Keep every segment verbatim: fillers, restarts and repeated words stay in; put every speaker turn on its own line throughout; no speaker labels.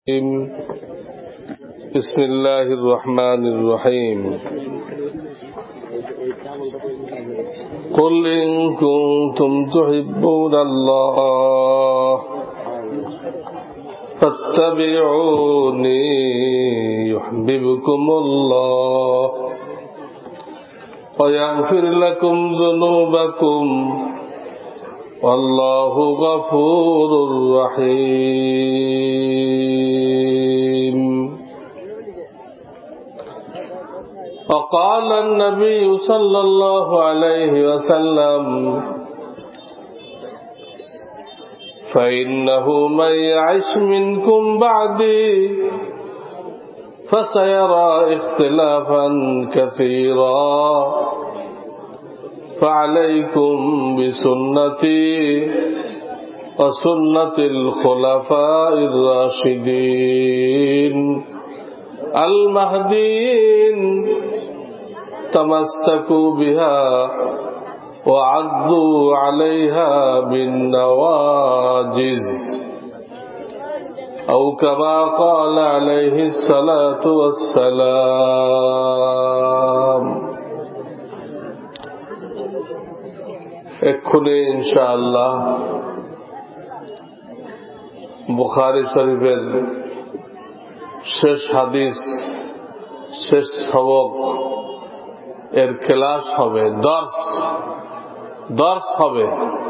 بسم الله الرحمن الرحيم قل إن كنتم تحبون الله فاتبعوني يحببكم الله ويغفر لكم ذنوبكم والله غفور رحيم. وقال النبي صلى الله عليه وسلم فإنه من يعش منكم بعدي فسيرى اختلافا كثيرا فعليكم بسنتي وسنة الخلفاء الراشدين المهديين تمسكوا بها وعضوا عليها بالنواجذ أو كما قال عليه الصلاة والسلام. এক্ষুনি ইনশাআল্লাহ বুখারী শরীফের শেষ হাদিস, শেষ সবক এর ক্লাস হবে, দর্স দর্স হবে।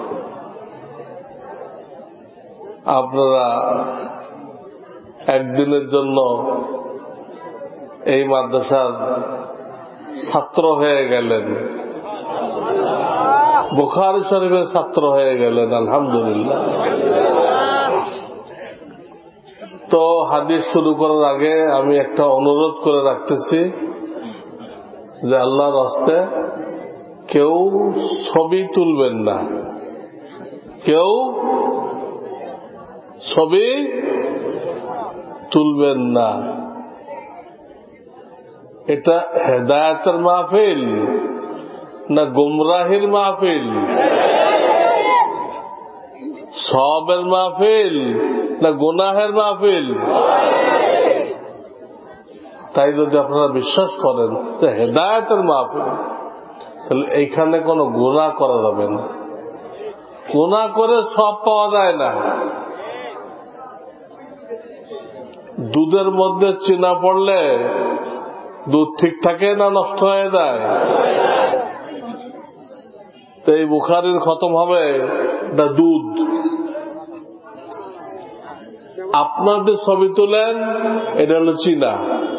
আপনারা একদিনের জন্য এই মাদ্রাসার ছাত্র হয়ে গেলেন, বুখারী শরীফের ছাত্র হয়ে গেলেন, আলহামদুলিল্লাহ। তো হাদিস শুরু করার আগে আমি একটা অনুরোধ করে রাখতেছি যে আল্লাহর হস্তে কেউ ছবি তুলবেন না, কেউ ছবি তুলবেন না। এটা হেদায়েতের মাহফিল না গুমরাহির মাহফিল? সওয়াবের মাহফিল না গুনাহের মাহফিল? তাই যদি আপনারা বিশ্বাস করেন যে হেদায়েতের মাহফিল, তাহলে এইখানে কোনো গুনাহ করা যাবে না। গুনাহ করে সওয়াব পাওয়া যায় না। দুধের মধ্যে চিনা পড়লে দুধ ঠিক থাকে না নষ্ট হয়ে যায়? তো এই বুখারীর খতম হবে এটা দুধ। আপনাদের ছবি তোলেন, এটা হলো চিনা।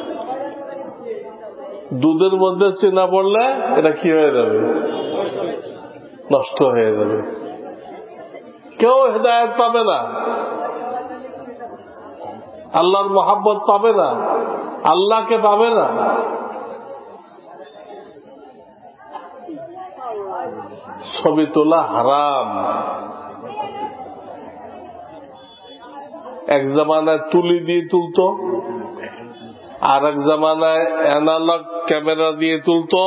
দুধের মধ্যে চিনা পড়লে এটা কি হয়ে যাবে? নষ্ট হয়ে যাবে। কেউ হেদায়েত পাবে না, আল্লাহর মহাব্বত পাবে না, আল্লাহকে পাবে না। ছবি তোলা হারাম। এক জামানায় তুলি দিয়ে তুলতো, আর এক জামানায় অ্যানালগ ক্যামেরা দিয়ে তুলতো,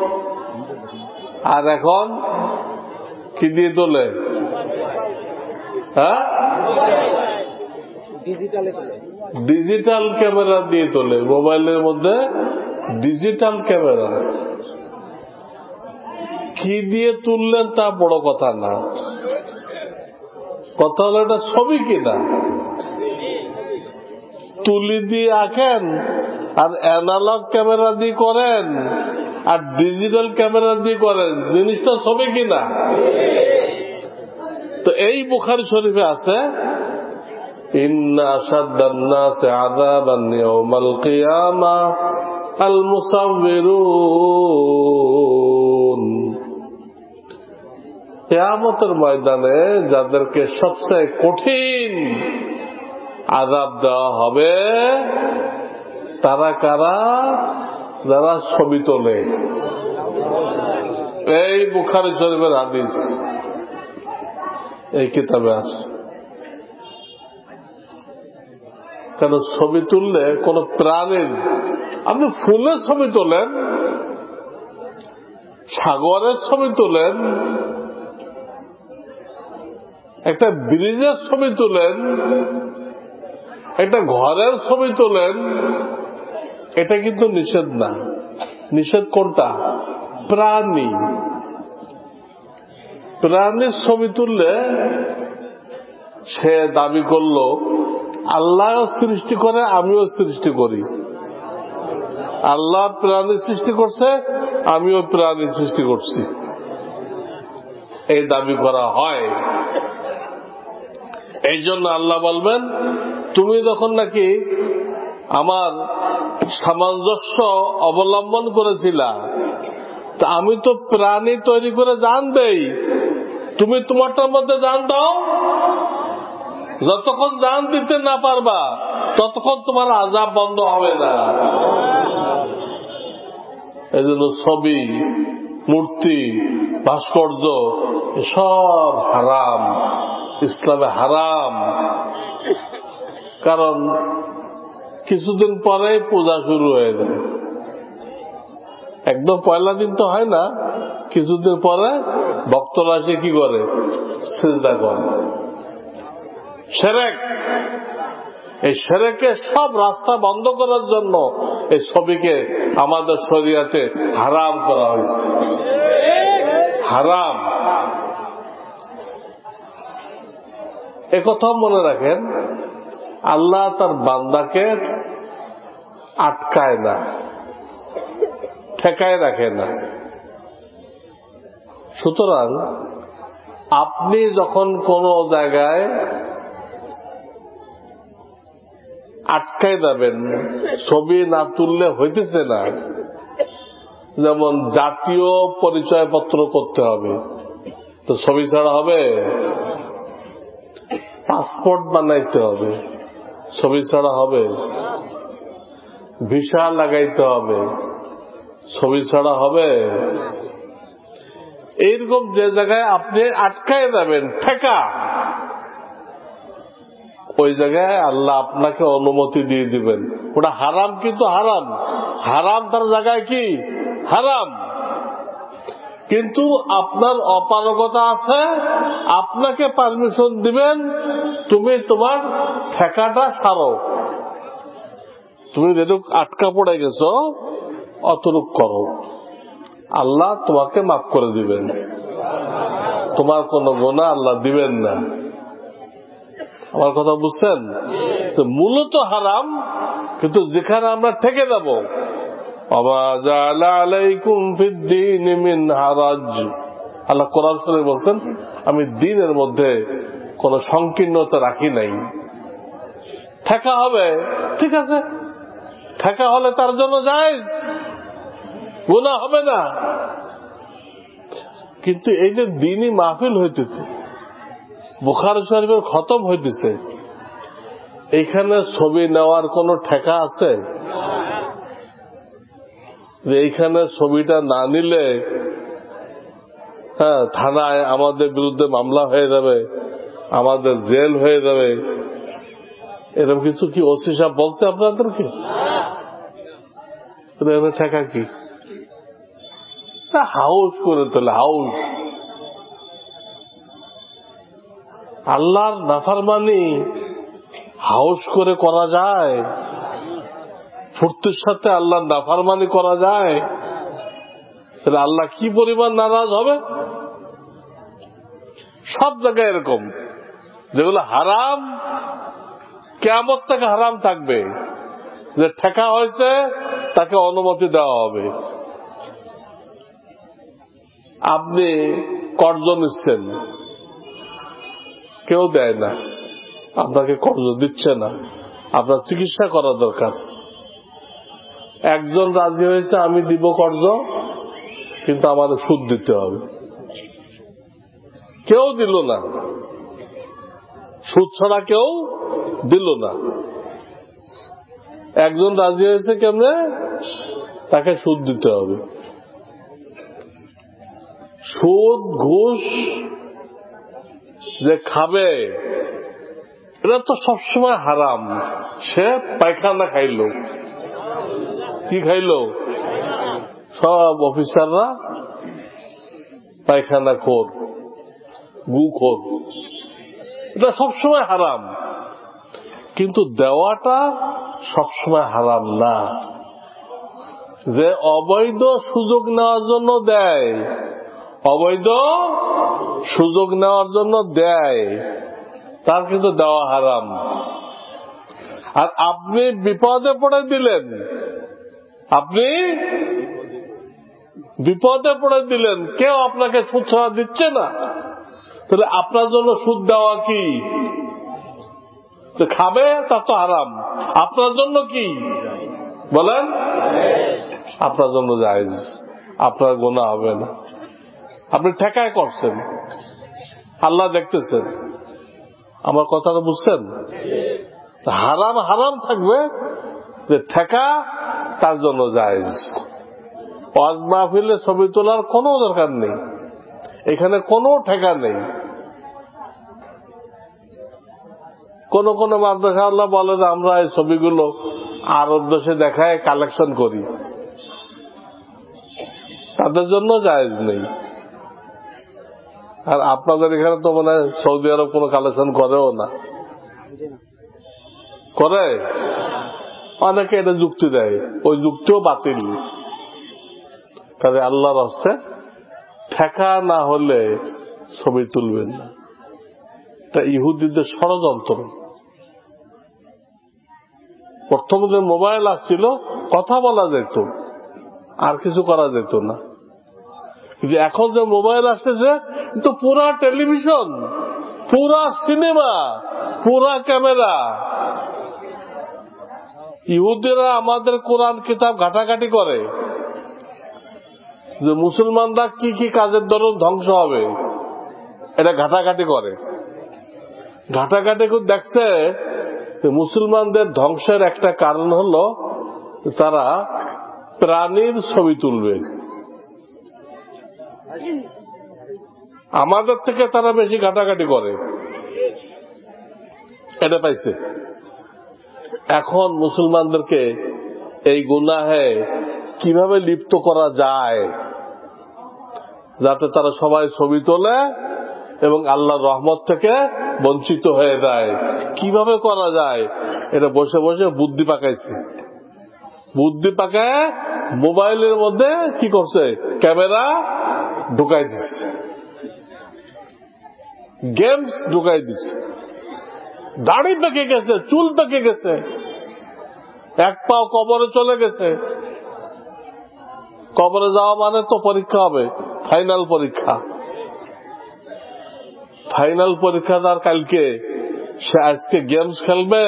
আর এখন কি দিয়ে তোলে? হ্যাঁ, ডিজিটাল ক্যামেরা দিয়ে তোলে। মোবাইলের মধ্যে ডিজিটাল ক্যামেরা। কি দিয়ে তুললেন তা বড় কথা না, কথা হলো এটা ছবি কিনা। তুলি দিয়ে আঁকেন, আর অ্যানালগ ক্যামেরা দিয়ে করেন, আর ডিজিটাল ক্যামেরা দিয়ে করেন, জিনিসটা ছবি কিনা। তো এই বুখারী শরীফে আছে ইন্না আশাদ্দান নাসি আযাবান ইয়াওমাল কিয়ামাহ আল মুসাউবিরুন। কিয়ামতের ময়দানে যাদেরকে সবচেয়ে কঠিন আযাব দেওয়া হবে তারা কারা? যারা ছবি তোলে। এই বুখারী শরীফের হাদিস এই কিতাবে আছে। কেন ছবি তুললে কোন প্রাণীর, আপনি ফুলের ছবি তোলেন, সাগরের ছবি তোলেন, একটা ব্রিজের ছবি তুলেন, একটা ঘরের ছবি তোলেন, এটা কিন্তু নিষেধ না। নিষেধ কোনটা? প্রাণী। প্রাণীর ছবি তুললে সে দাবি করল আল্লাহ সৃষ্টি করে, আমিও সৃষ্টি করি। আল্লাহ প্রাণী সৃষ্টি করছে, আমিও প্রাণী সৃষ্টি করছি, এই দাবি করা হয়। এই জন্য আল্লাহ বলবেন, তুমি যখন নাকি আমার সামঞ্জস্য অবলম্বন করেছিলা, তা আমি তো প্রাণী তৈরি করে জান দেই, তুমি তোমারটার মধ্যে জান দাও। যতক্ষণ জান দিতে না পারবা ততক্ষণ তোমার আযাব বন্ধ হবে না। এই জন্য ছবি, মূর্তি, ভাস্কর্য সব হারাম, ইসলামে হারাম। কারণ কিছুদিন পরে পূজা শুরু হয়ে যায়। একদম পয়লা দিন তো হয় না, কিছুদিন পরে ভক্তরা এসে কি করে? সিজদা করে। শিরক। এই শিরকে সব রাস্তা বন্ধ করার জন্য এই ছবিকে আমাদের শরীয়তে হারাম করা হয়েছে। হারাম। একথা মনে রাখেন, আল্লাহ তার বান্দাকে আটকায় না, ঠেকায় রাখে না। সুতরাং আপনি যখন কোন জায়গায় আটকায় যাবেন, ছবি না তুললে হইতেছে না। যেমন জাতীয় পরিচয়পত্র করতে হবে, তো ছবি ছাড়া হবে? পাসপোর্ট বানাইতে হবে, ছবি ছাড়া হবে? ভিসা লাগাইতে হবে, ছবি ছাড়া হবে? এইরকম যে জায়গায় আপনি আটকায় যাবেন, ঠেকা, ওই জায়গায় আল্লাহ আপনাকে অনুমতি দিয়ে দিবেন। ওটা হারাম, কিন্তু হারাম হারাম তার জায়গায় কি হারাম। কিন্তু আপনার অপারগতা আছে, আপনাকে পারমিশন দিবেন, তুমি তোমার ঠেকাটা সারো, তুমি যেটুক আটকা পড়ে গেছো অতটুক করো, আল্লাহ তোমাকে মাফ করে দিবেন, তোমার কোনো গুনাহ আল্লাহ দিবেন না। আমার কথা বুঝছেন? তো মূলত হারাম, কিন্তু যেখানে আমরা ঠেকে যাব, আল্লাহ কোরআন শরীফে বলছেন, আমি দ্বীনের মধ্যে কোন সংকীর্ণতা রাখি নাই। ঠেকা হবে, ঠিক আছে, ঠেকা হলে তার জন্য জায়েজ, গুনাহ হবে না। কিন্তু এই যে দ্বীনি মাহফিল হইতেছে, বুখারী শরীফের খতম হইতেছে, এইখানে ছবি নেওয়ার কোন ঠেকা আছে? যে এইখানে ছবিটা না নিলে হ্যাঁ থানায় আমাদের বিরুদ্ধে মামলা হয়ে যাবে, আমাদের জেল হয়ে যাবে, এরকম কিছু কি ওসি সাহেব বলছে আপনাদেরকে? ঠেকা কি? হাউস করে তোলে, হাউস। আল্লাহর নাফরমানি হাউস করে করা যায়? ফুর্তির সাথে আল্লাহর নাফরমানি করা যায়? তাহলে আল্লাহ কি পরিমাণ নারাজ হবে? সব জায়গায় এরকম, যেগুলো হারাম কিয়ামত থেকে হারাম থাকবে, যে ঠেকা হয়েছে তাকে অনুমতি দেওয়া হবে। আপনি কর্জ নিচ্ছেন, কেউ দেয় না, আপনাকে কর্জ দিচ্ছে না, আপনার চিকিৎসা করা দরকার। একজন রাজি হয়েছে আমি দিব কর্জ, কিন্তু আমাদের সুদ দিতে হবে, কেউ দিল না, সুদ ছাড়া কেউ দিল না। একজন রাজি হয়েছে কেমনে? তাকে সুদ দিতে হবে। সুদ ঘুষ যে খাবে, এটা তো সবসময় হারাম। সে পায়খানা খাইল, কি খাইল? সব অফিসাররা পায়খানা খোর, গু খোর, এটা সবসময় হারাম। কিন্তু দেওয়াটা সবসময় হারাম না। যে অবৈধ সুযোগ নেওয়ার জন্য দেয়, অবৈধ সুযোগ নেওয়ার জন্য দেয়, তার কিন্তু দেওয়া হারাম। আর আপনি বিপদে পড়ে দিলেন, আপনি বিপদে পড়ে দিলেন, কেউ আপনাকে সুদ ছাড়া দিচ্ছে না, তাহলে আপনার জন্য সুদ দেওয়া কি খাবে? তা তো হারাম। আপনার জন্য কি বলেন? আপনার জন্য জায়েজ, আপনার গুনাহ হবে না। আপনি ঠেকায় করছেন, আল্লাহ দেখতেছেন। আমার কথাটা বুঝছেন? হারাম হারাম থাকবে, যে ঠেকা তার জন্য জায়েজ। ওয়াজ মাহফিলে ছবি তোলার কোনো দরকার নেই, এখানে কোনো ঠেকা নেই। কোন কোন মাদ্রাসা আল্লাহ বলে যে আমরা এই ছবিগুলো আরব দেশে দেখায় কালেকশন করি, তাদের জন্য জায়েজ নেই। আর আপনাদের এখানে তো মানে সৌদি আরব কোনো কালেকশন করেও না, করে অনেকে এটা যুক্তি দেয়, ওই যুক্তিও বাতিল। কাজে আল্লাহর হস্তে ঠেকা না হলে ছবি তুলবেন না। তা ইহুদিদের ষড়যন্ত্র। প্রথমে যে মোবাইল আসছিল কথা বলা যেত, আর কিছু করা যেত না, কিন্তু এখন যে মোবাইল আসতেছে তো পুরা টেলিভিশন, পুরা সিনেমা, পুরা ক্যামেরা। ইহুদিরা আমাদের কোরআন কিতাব ঘাটাঘাটি করে যে মুসলমানরা কি কি কাজের দরুন ধ্বংস হবে, এটা ঘাটাঘাটি করে। ঘাটাঘাটি করে দেখছে মুসলমানদের ধ্বংসের একটা কারণ হলো তারা প্রাণীর ছবি তুলবে। আমাদের থেকে তারা বেশি ঘাটাঘাটি করে, এটা পাইছে। এখন মুসলমানদেরকে এই গুনাহে কিভাবে লিপ্ত করা যায় যাতে তারা সবাই ছবি তোলে এবং আল্লাহর রহমত থেকে বঞ্চিত হয়ে যায়, কিভাবে করা যায় এটা বসে বসে বুদ্ধি পাকাইছে। বুদ্ধি পাকায় মোবাইলের মধ্যে কি করছে, ক্যামেরা ঢুকাই দিচ্ছে, গেমস ঢুকাই দিচ্ছে। দাড়ি পেকে গেছে, চুল পেকে গেছে, এক পাও কবরে চলে গেছে। কবরে যাওয়া মানে তো পরীক্ষা হবে, ফাইনাল পরীক্ষা। ফাইনাল পরীক্ষা তার কালকে, সে আজকে গেমস খেলবে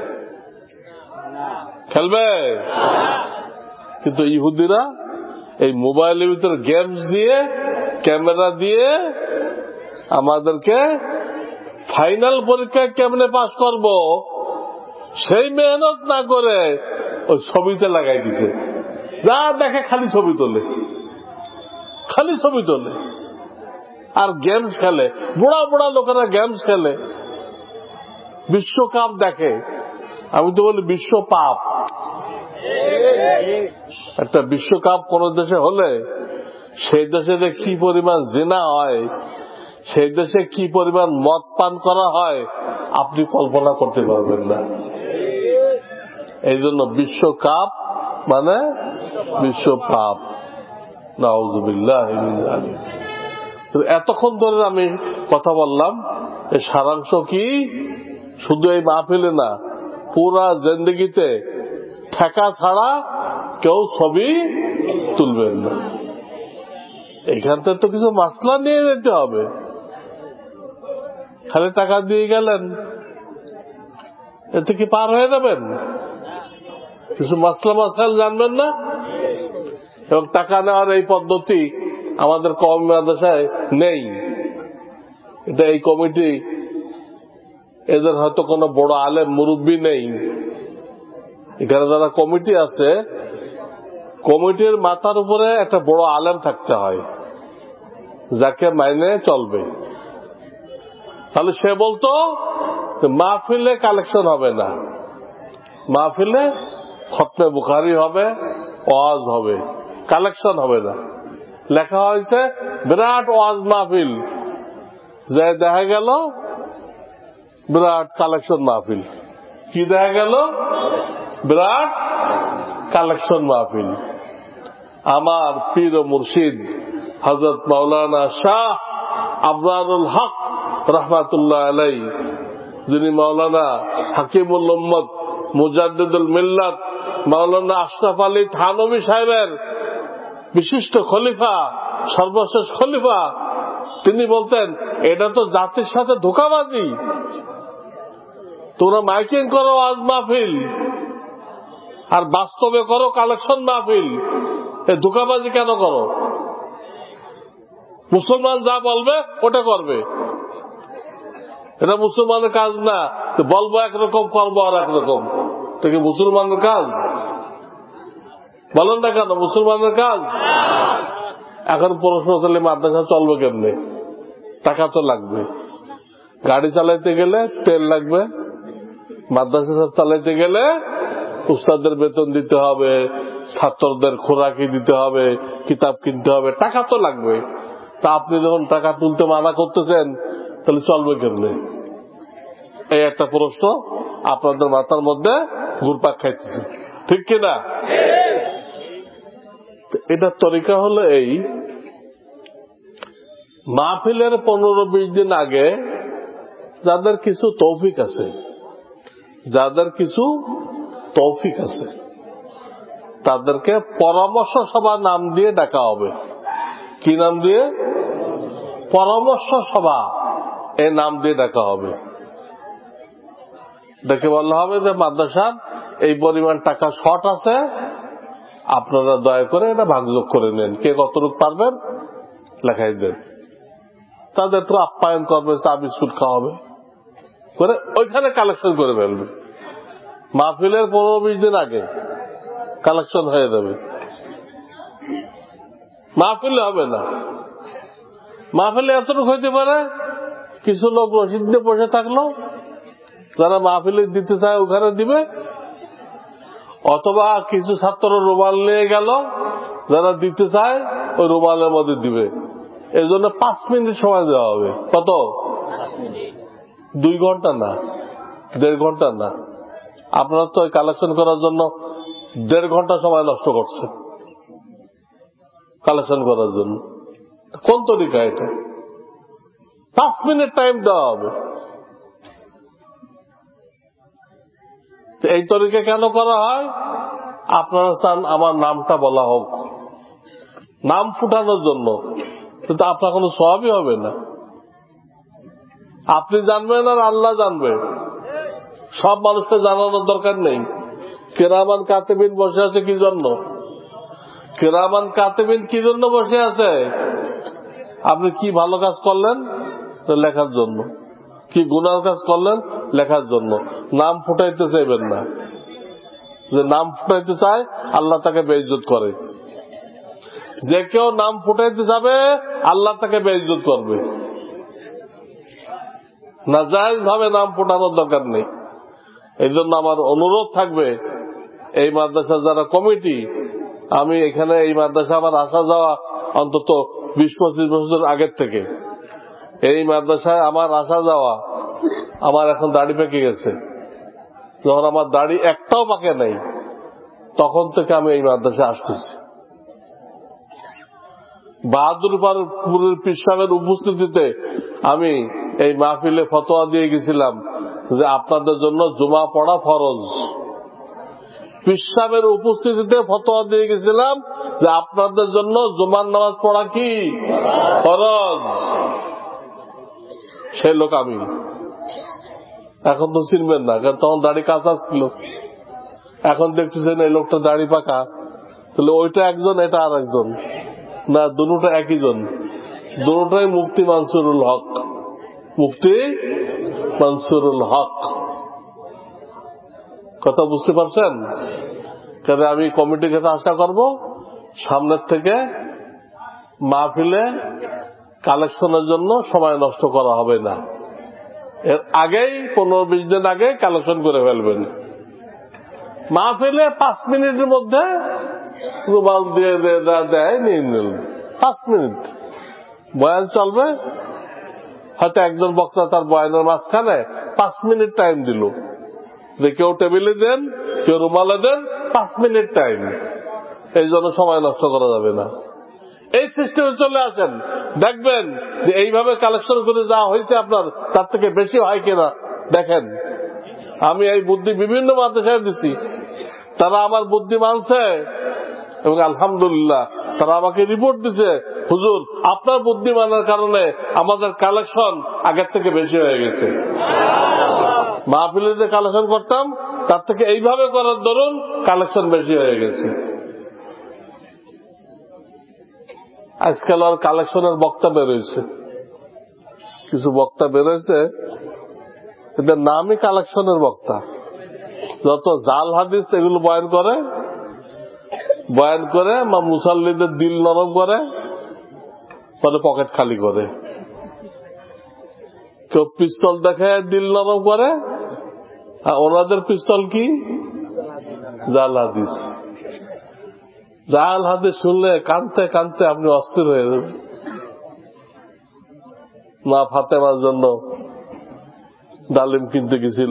খেলবে কিন্তু ইহুদিরা এই মোবাইলের ভিতরে গেমস দিয়ে, ক্যামেরা দিয়ে আমাদেরকে ফাইনাল পরীক্ষায় কেমনে পাস করব সেই মেহনত না করে ওই ছবিতে লাগাই দিছে। যা দেখে খালি ছবি তোলে, খালি ছবি তোলে আর গেমস খেলে। বুড়া বুড়া লোকেরা গেমস খেলে, বিশ্বকাপ দেখে। আমি তো বলি বিশ্ব পাপ। একটা বিশ্বকাপ কোন দেশে হলে সেই দেশে যে কি পরিমাণ জিনা হয়, সেই দেশে কি পরিমাণ মদ পান করা হয় আপনি কল্পনা করতে পারবেন না। এই জন্য বিশ্বকাপ মানে বিশ্ব পাপ। নাউযুবিল্লাহ মিন যালিক। এতক্ষণ ধরে আমি কথা বললাম, এর সারাংশ কি? শুধু এই মাহফিলে না, পুরা জিন্দেগিতে ঠেকা ছাড়া কেউ ছবি তুলবেন না। এখান থেকে তো কিছু মাসলা নিয়ে যেতে হবে। খালি টাকা দিয়ে গেলেন, এতে কি পার হয়ে যাবেন? কিছু মাসলা মাসাইল জানবেন না? এবং টাকা নেওয়ার এই পদ্ধতি আমাদের কওমি মাদ্রাসায় নেই। এটা এই কমিটি, এদের হয়তো কোনো বড় আলেম মুরব্বী নেই। এখানে যারা কমিটি আছে, কমিটির মাথার উপরে একটা বড় আলেম থাকতে হয় যাকে মাইনে চলবে। তাহলে সে বলতো মাহফিলে কালেকশন হবে না, মাহফিলে খতমে বুখারী হবে, ওয়াজ হবে, কালেকশন হবে না। লেখা হয়েছে বিরাট ওয়াজ মাহফিল, যে দেখা গেল বিরাট কালেকশন মাহফিল। কি দেখা গেল? বিরাট কালেকশন মাহফিল। আমার পীর ও মুর্শিদ হযরত মাওলানা শাহ আবরারুল হক রাহমাতুল্লাহ আলাইহি, যিনি মাওলানা হাকিমুল উম্মত মুজাদ্দিদুল মিল্লাত মাওলানা আশরাফ আলী থানভী সাহেবের বিশিষ্ট খলিফা, সর্বশেষ খলিফা, তিনি বলতেন এটা তো জাতির সাথে ধোঁকাবাজি। তোমরা মাইকিং করো আজ মাহফিল, আর বাস্তবে করো কালেকশন মাহফিল। এই ধোঁকাবাজি কেন করো? মুসলমান যা বলবে ওটা করবে, এটা মুসলমানের কাজ না। বলবো একরকম, করবো আর একরকম, এটা কি মুসলমানের কাজ? বলেন না কেন মুসলমানের কাজ? এখন প্রশ্ন করলে মাদ্রাসা চলবে কেমনে? টাকা তো লাগবে, গাড়ি চালাইতে গেলে তেল লাগবে, মাদ্রাসা চালাইতে গেলে উস্তাদের বেতন দিতে হবে, ছাত্রদের খোরাকি দিতে হবে, কিতাব কিনতে হবে, টাকা তো লাগবে। তা আপনি যখন টাকা তুলতে মানা করতেছেন তাহলে চলবে কেমনে? এই একটা প্রশ্ন আপনাদের মাথার মধ্যে ঘুরপাক খাইতেছে, ঠিক কিনা? এটার তরিকা হলো এই, মাহফিলের পনেরো বিশ দিন আগে যাদের কিছু তৌফিক আছে, যাদের কিছু তৌফিক আছে তাদেরকে পরামর্শ সভা নাম দিয়ে ডাকা হবে। কি নাম দিয়ে? পরামর্শ সভা, এই নাম দিয়ে ডাকা হবে। ডেকে বলা হবে যে মাদ্রাসার এই পরিমাণ টাকা শর্ট আছে, আপনারা দয়া করে এটা ভাগযোগ করে নেন, কে কতটুকু পারবেন লেখাই দেন। তাদের একটু আপ্যায়ন করবে, চা বিস্কুট খাওয়াবে, করে ওইখানে কালেকশন করে ফেলবে। মাহফিলের পনেরো বিশ দিন আগে কালেকশন হয়ে যাবে, মাহফিলে হবে না। মাহফিলে এতটুকু হইতে পারে, কিছু লোক রসিদ দিয়ে বসে থাকলো, যারা মাহফিলে দিতে চায় ওখানে দিবে, অথবা কিছু ছাত্র রুমাল নিয়ে গেল, যারা দিতে চায় ওই রুমালের মধ্যে দিবে। এই জন্য পাঁচ মিনিট সময় দেওয়া হবে। কত? দুই ঘন্টা না, দেড় ঘন্টা না। আপনারা তো কালেকশন করার জন্য দেড় ঘন্টা সময় নষ্ট করছেন কালেকশন করার জন্য। কোন তরিকা এটা? পাঁচ মিনিট টাইম দেওয়া হবে। এই তরিকা কেন করা হয়? আপনারা চান আমার নামটা বলা হোক, নাম ফুটানোর জন্য, কিন্তু আপনার কোনো সওয়াবই হবে না। আপনি জানবেন আর আল্লাহ জানবে, সব মানুষকে জানানোর দরকার নেই। কিরামান কাতিবিন বসে আছে কি জন্য? কিরামান কাতিবিন কি জন্য বসে আছে? আপনি কি ভালো কাজ করলেন লেখার জন্য, কি গুনার কাজ করলেন লেখার জন্য। নাম ফুটাইতে চাইবেন না। যে নাম ফুটাইতে চায় আল্লাহ তাকে বেইজ্জত করে। যে কেউ নাম ফুটাইতে যাবে আল্লাহ তাকে বেইজ্জত করবে। নাজায়েজ ভাবে নাম ফুটানোর দরকার নেই। এই জন্য আমার অনুরোধ থাকবে, এই মাদ্রাসা যারা কমিটি, আমি এখানে এই মাদ্রাসা আমার আসা যাওয়া অন্তত বিশ পঁচিশ বছর আগের থেকে, এই মাদ্রাসায় আমার আসা যাওয়া, আমার এখন দাড়ি পেকে গেছে। যখন আমার দাড়ি একটাও পাকে নাই তখন থেকে আমি এই মাদ্রাসায় আসতেছি। বাহাদুরপুরের পীর সাহেবের উপস্থিতিতে আমি এই মাহফিলে ফতোয়া দিয়ে গেছিলাম যে আপনাদের জন্য জুমা পড়া ফরজ। পীর সাহেবের উপস্থিতিতে ফতোয়া দিয়ে গেছিলাম যে আপনাদের জন্য জুমার নামাজ পড়া কি ফরজ। সেই লোক আমি। এখন তো চিনবেন না, কারণ তখন দাড়ি কাঁচা ছিল। এখন দেখতেছেন এই লোকটা দাড়ি পাকা, তাহলে ওইটা একজন, এটা আর একজন না, দুটোটা একই জন। দুটোটাই মুফতি মানসুরুল হক, মুফতি মানসুরুল হক। কথা বুঝতে পারছেন? তবে আমি কমিটির কাছে আশা করব সামনের থেকে মাহফিলে কালেকশনের জন্য সময় নষ্ট করা হবে না। এর আগেই পনেরো বিশ দিন আগে কালেকশন করে ফেলবেন। মাহফিলে পাঁচ মিনিটের মধ্যে রুমাল দিয়ে দেয় নিয়ে নিল, পাঁচ মিনিট বয়ান চলবে। হয়তো একজন বক্তা তার বয়ানের মাঝখানে পাঁচ মিনিট টাইম দিল, যে কেউ টেবিলে দেন, কেউ রুমালে দেন, পাঁচ মিনিট টাইম, এই জন্য সময় নষ্ট করা যাবে না। এই সিস্টেমে চলে আসেন, দেখবেন যে এইভাবে কালেকশন করে যা হয়েছে আপনার তার থেকে বেশি হয় কিনা দেখেন। আমি এই বুদ্ধি বিভিন্ন মাদ্রাসায় দিচ্ছি, তারা আমার বুদ্ধি মানছে এবং আলহামদুলিল্লাহ তারা আমাকে রিপোর্ট দিছে, হুজুর আপনার বুদ্ধি মানার কারণে আমাদের কালেকশন আগের থেকে বেশি হয়ে গেছে। মাহফিলে যে কালেকশন করতাম তার থেকে এইভাবে করার দরুন কালেকশন বেশি হয়ে গেছে। আজকাল আর কালেকশনের বক্তা বেরোয়েছে, কিছু বক্তা বেরোয়েছে, এদের নামই কালেকশনের বক্তা। যত জাল হাদিস এগুলো বয়ান করে, বয়ান করে বা মুসাল্লিদের দিল নরম করে, পরে পকেট খালি করে। কেউ পিস্তল দেখে দিল নরম করে, আর ওনাদের পিস্তল কি? জাল হাদিস। জাল হাদিস শুনলে কানতে কানতে আপনি অস্থির হয়ে যাবেন। মা ফাতেমার জন্য ডালিম কিনতে গেছিল,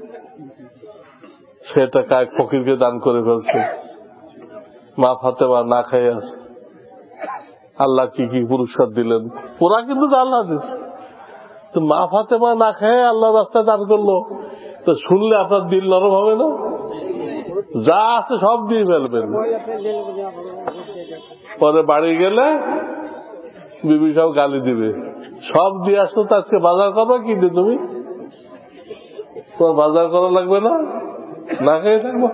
সে টাকা এক ফকিরকে দান করে ফেলছে। মা ফাতেমা না খাই আছে, আল্লাহ কি কি পুরস্কার দিলেন, পুরা কিন্তু জাল হাদিস। তো মা ফাতেমা না খেয়ে আল্লাহ রাস্তায় দান করলো, তো শুনলে আপনার দিল নরম হবে না? যা আছে সব দিয়ে ফেলবেন। পরে বাড়ি গেলে বিবি সব গালি দিবে, সব দিয়ে আসতো তো আজকে বাজার করবো কি দিয়ে, তুমি তোমার বাজার করা লাগবে না, না খেয়ে থাকবো।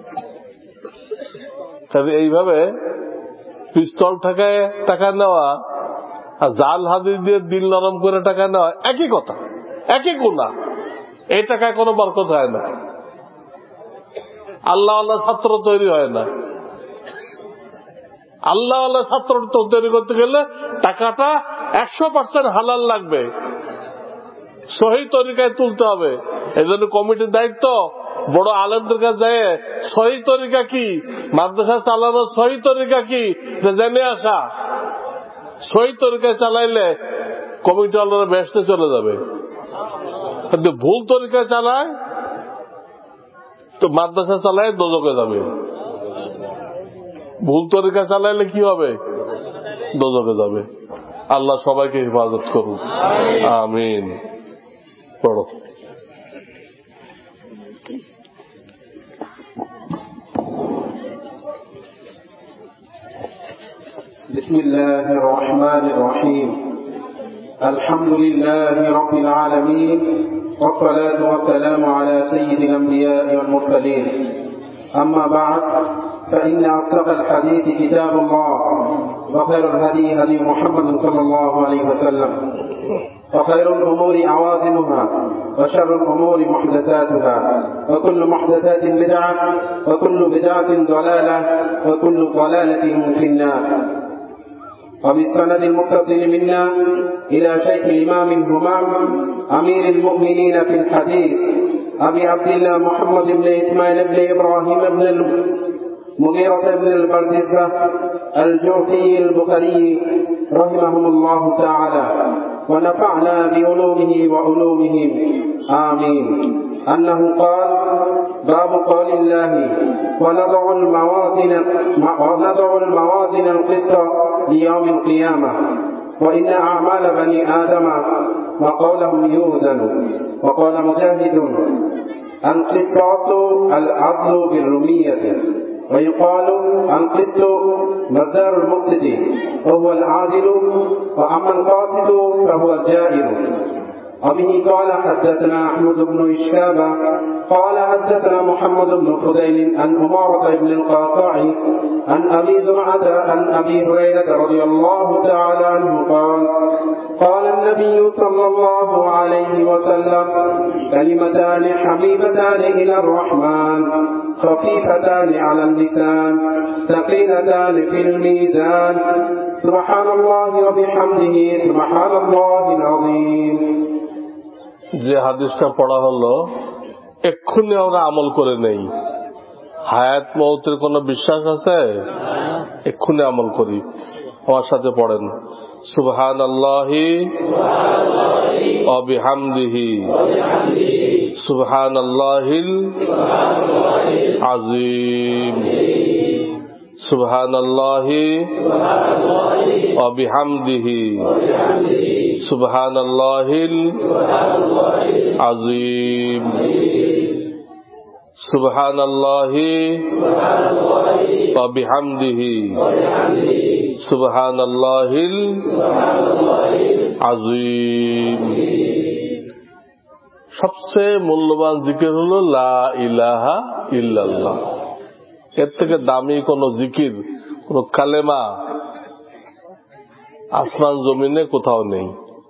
তাহলে এইভাবে পিস্তল ঠেকায় টাকা নেওয়া আর জাল হাদিস দিয়ে দিল নরম করে টাকা নেওয়া একই কথা, একই গুনাহ। এই টাকায় কোনো বরকত হয় না, আল্লাহ আল্লাহ ছাত্র তৈরি হয় না। আল্লাহ আল্লাহ ছাত্র তৈরি করতে গেলে টাকাটা একশো পার্সেন্ট হালাল লাগবে, সহি তরিকায় তুলতে হবে। এই জন্য কমিটির দায়িত্ব বড় আলেমদের কাছে যায়, সহি তরিকা কি, মাদ্রাসা চালানোর সহি তরিকা কি জেনে আসা। সহি তরিকায় চালাইলে কমিটি আল্লাহরা বেহেশতে চলে যাবে। কিন্তু ভুল তরিকায় চালায় তো মাদ্রাসা চালায় দোজখে যাবে। ভুল তরিকা চালাইলে কি হবে? দোজখে যাবে। আল্লাহ সবাইকে হেফাজত করুন, আমিন। পড়ো।
بسم الله الرحمن الرحيم. الحمد لله رب العالمين، والصلاة والسلام على سيد الأنبياء والمرسلين. أما بعد، فإن أصدق الحديث كتاب الله، وخير الهدي هدي محمد صلى الله عليه وسلم، وخير الأمور عوازمها، وشر الأمور محدثاتها، وكل محدثات بدعة، وكل بدعة ضلالة، وكل ضلالة في النار. وبالسند المتصل منا إلى شيخ الإمام الهمام أمير المؤمنين في الحديث أبي عبد الله محمد بن إسماعيل بن إبراهيم بن المغيرة بن البردزة الجوفي البخاري رحمهم الله تعالى، ونفعنا بعلومه وعلومهم، آمين. أنه قال: باب قول الله: ونضع الموازين ونضع الموازين القسط ليوم القيامة، وإن أعمال بني آدم وقولهم يوزن. وقال مجاهد: القسطاس العدل بالرمية، ويقال القسط مصدر المقسط وهو العادل، وأما القاسط فهو الجائر. وبه قال حدثنا أحمد بن إشهاب قال حدثنا محمد بن فضيل عن أمارة بن القعقاع عن أبي زرعة عن أبي هريرة رضي الله تعالى عنه قال: قال النبي صلى الله عليه وسلم: كلمتان حبيبتان إلى الرحمن، خفيفتان على اللسان، ثقيلتان في الميزان، سبحان الله وبحمده سبحان الله العظيم.
যে হাদিসটা পড়া হলো এক্ষুনি আমরা আমল করে নেই। হায়াত মৌতের কোন বিশ্বাস আছে? এক্ষুনি আমল করি। আমার সাথে পড়েন: সুবহানাল্লাহি ওয়া বিহামদিহি সুবহানাল্লাহিল আযীম, সুবহানাল্লাহি ওয়া বিহামদিহি, সুবহানাল্লাহিল আযীম, সুবহানাল্লাহি ওয়া বিহামদিহি, সুবহানাল্লাহিল আযীম। সবচেয়ে মূল্যবান জিকির হলো লা ইলাহা ইল্লাল্লাহ। এর থেকে দামি কোন জিকির, কোন কালেমা আসমান জমিনে কোথাও নেই।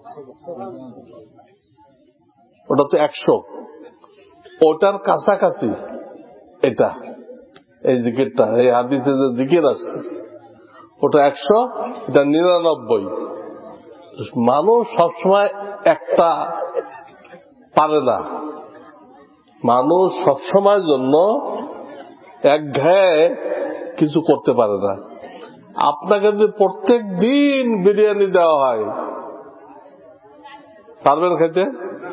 ওটা তো একশো, ওটার কাছাকাছি এটা, এই জিকিরটা, এই হাদিসে যে জিকির আসছে ওটা একশো, এটা নিরানব্বই। মানুষ সবসময় একটা পারে না, মানুষ সবসময়ের জন্য একঘেয়ে কিছু করতে পারে না। আপনাকে যদি প্রত্যেক দিন বিরিয়ানি দেওয়া হয়, পারবেন খেতে?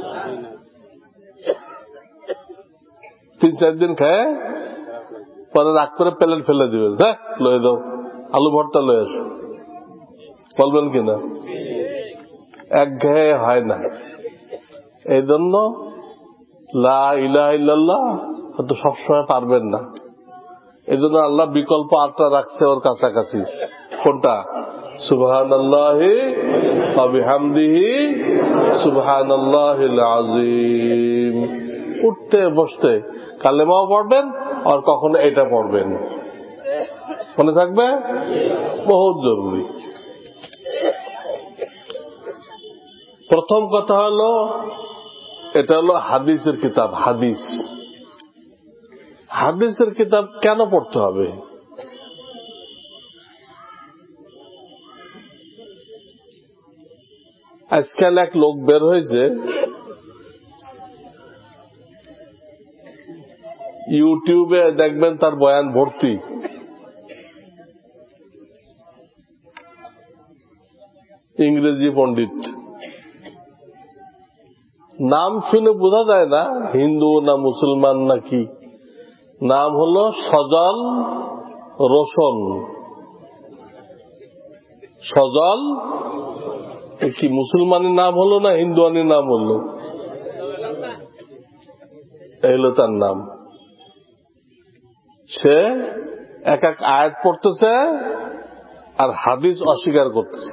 তিন চার দিন খেয়ে পরে রাগ করে প্লেট ফেলে দিবেন, হ্যাঁ লয়ে দাও, আলু ভর্তা লয়ে আসো, বলবেন কিনা? একঘেয়ে হয় না। এই জন্য লা ইলাহা ইল্লাল্লাহ হয়তো সবসময় পারবেন না। এই জন্য আল্লাহ বিকল্প আটটা রাখছে ওর কাছাকাছি। কোনটা? সুবহানাল্লাহি ওয়া বিহামদিহি, সুবহানাল্লাহিল আযীম। উঠতে বসতে কালেমাও পড়বেন আর কখনো এটা পড়বেন, মনে থাকবে, বহুত জরুরি। প্রথম কথা হলো, এটা হলো হাদিসের কিতাব। হাদিস হাদিসের কিতাব কেন পড়তে হবে? আজকাল এক লোক বের হয়েছে, ইউটিউবে দেখবেন তার বয়ান ভর্তি, ইংরেজি পণ্ডিত, নাম শুনে বোঝা যায় না হিন্দু না মুসলমান নাকি। নাম হলো সজল রোশন। সজল কি মুসলমানের নাম হলো না হিন্দুয়ানির নাম হলো? এই হলো তার নাম। সে এক এক আয়াত পড়তেছে আর হাদিস অস্বীকার করতেছে।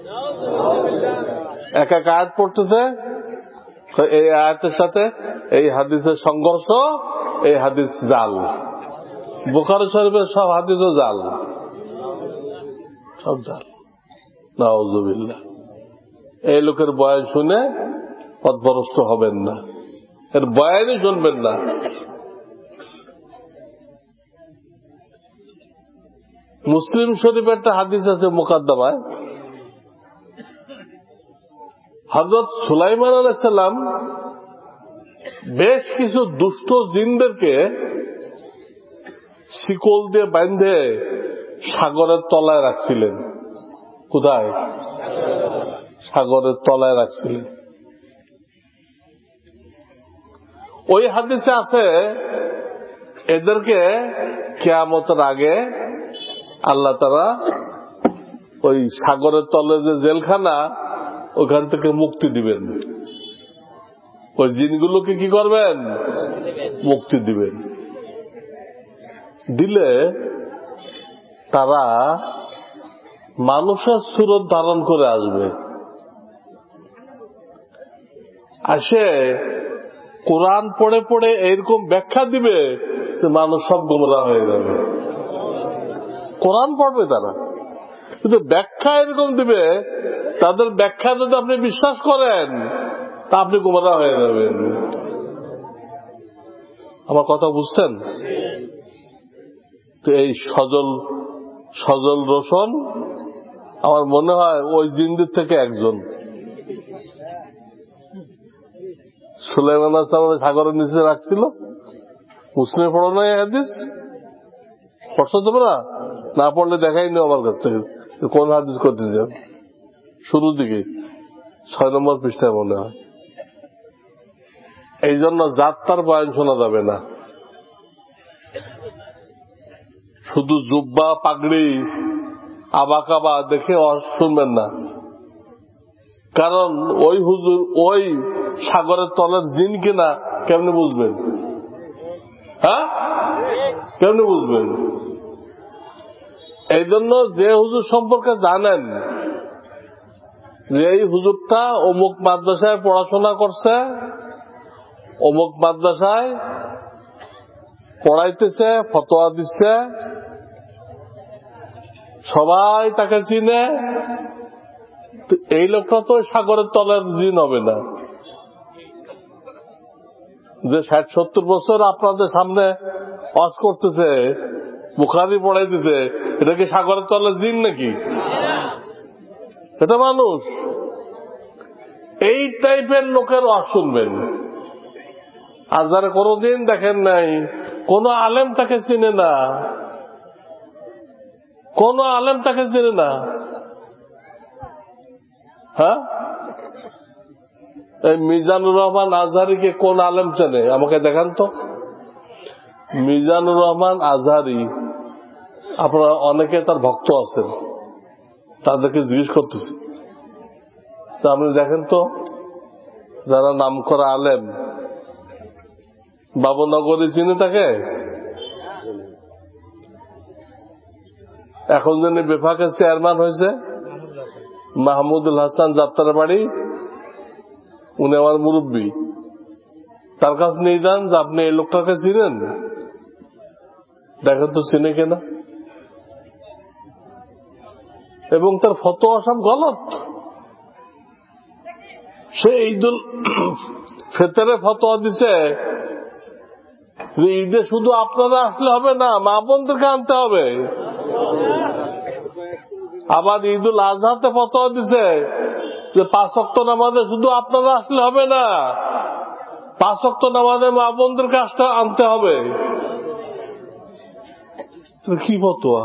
এক এক আয়াত পড়তেছে, এই আয়াতের সাথে এই হাদিসের সংঘর্ষ, এই হাদিস জাল, বুখারী শরীফের সব হাদিসও জাল, সব জাল। নাউযুবিল্লাহ। এই লোকের বয়ান শুনে পথভ্রষ্ট হবেন না, এর বয়ানই শুনবেন না। মুসলিম শরীফের একটা হাদিস আছে মুকাদ্দমায়, হযরত সুলাইমান আলাইহিস সালাম বেশ কিছু দুষ্ট জিনদেরকে শিকল দিয়ে বাঁধে সাগরের তলায় রাখছিলেন। কোথায়? সাগরের তলায় রাখছিলেন। ওই হাদিসে আছে এদেরকে কিয়ামতের আগে আল্লাহ তাআলা ওই সাগরের তলে যে জেলখানা, ওখান থেকে মুক্তি দিবেন। ওই জিনগুলোকে কি করবেন? মুক্তি দিবেন। দিলে তারা মানুষের সুরত ধারণ করে আসবে, আসে কোরআন পড়ে পড়ে এইরকম ব্যাখ্যা দিবে যে মানুষ সব গোমরাহ হয়ে যাবে। কোরআন পড়বে তারা, কিন্তু ব্যাখ্যা এরকম দিবে, তাদের ব্যাখ্যা যদি আপনি বিশ্বাস করেন তা আপনি গোমরাহ হয়ে যাবেন। আমার কথা বুঝছেন? তো এই সজল সজল রোশন আমার মনে হয় ওই জিনদের থেকে একজন। সুলাইমান আলাইহিস সালাম সাগরের নিচে রাখছিল। মুসলিমে পড়ো না এই হাদিস? পড়ছো তোমরা? না পড়লে দেখাই নি আমার কাছ থেকে কোন হাদিস করতেছে। শুরুর দিকে ছয় নম্বর পৃষ্ঠায় মনে হয় এই জন্য যাত্রার বয়ান শোনা যাবে না, শুধু জুব্বা পাগড়ি আবাকাবা দেখে শুনবেন না। কারণ ওই হুজুর ওই সাগরের তলের জিন কিনা কেমনে বুঝবেন? হ্যাঁ, কেমনে বুঝবেন? এই জন্য যে হুজুর সম্পর্কে জানেন যে এই হুজুরটা অমুক মাদ্রাসায় পড়াশোনা করছে, অমুক মাদ্রাসায় পড়াইতেছে, ফতোয়া দিচ্ছে, সবাই তাকে চিনে, এই লোকটা তো সাগরের তলের জিন হবে না। যে ষাট সত্তর বছর আপনাদের সামনে ওয়াজ করতেছে, বুখারী পড়াইতেছে, এটা কি সাগরের তলের জিন নাকি? এটা মানুষ। এই টাইপের লোকের ওয়াজ শুনবেন। আর যারা কোনদিন দেখেন নাই, কোন আলেম তাকে চিনে না, কোন আলেম তাকে চিনে না। হ্যাঁ, এই মিজানুর রহমান আজহারিকে কোন আলেম চেনে? আমাকে দেখান তো। মিজানুর রহমান আজহারি, আপনারা অনেকে তার ভক্ত আছেন, তাদেরকে জিজ্ঞেস করতেছি, তা আপনি দেখেন তো, যারা নাম করা আলেম, বাবুনগরী চিনে তাকে? এখন যিনি বিভাগের চেয়ারম্যান হয়েছে, মাহমুদুল হাসান যাত্রাবাড়ি, উনি আমার মুরব্বী, তার কাছে নিয়ে যান যে আপনি এই লোকটাকে চিনেন, দেখেন তো চিনে কিনা। এবং তার ফতোয়া সব গলত। সে ঈদুল ফিতরে ফতোয়া দিছে যে ঈদে শুধু আপনারা আসলে হবে না, মা বোনদেরকে আনতে হবে। আবার ঈদুল আজহাতে ফতোয়া দিছে যে পাঁচ ওয়াক্ত নামাজে শুধু আপনারা আসলে হবে না, পাঁচ ওয়াক্ত নামাজে মা বোনদেরকে আসতে আনতে হবে। কি ফতোয়া?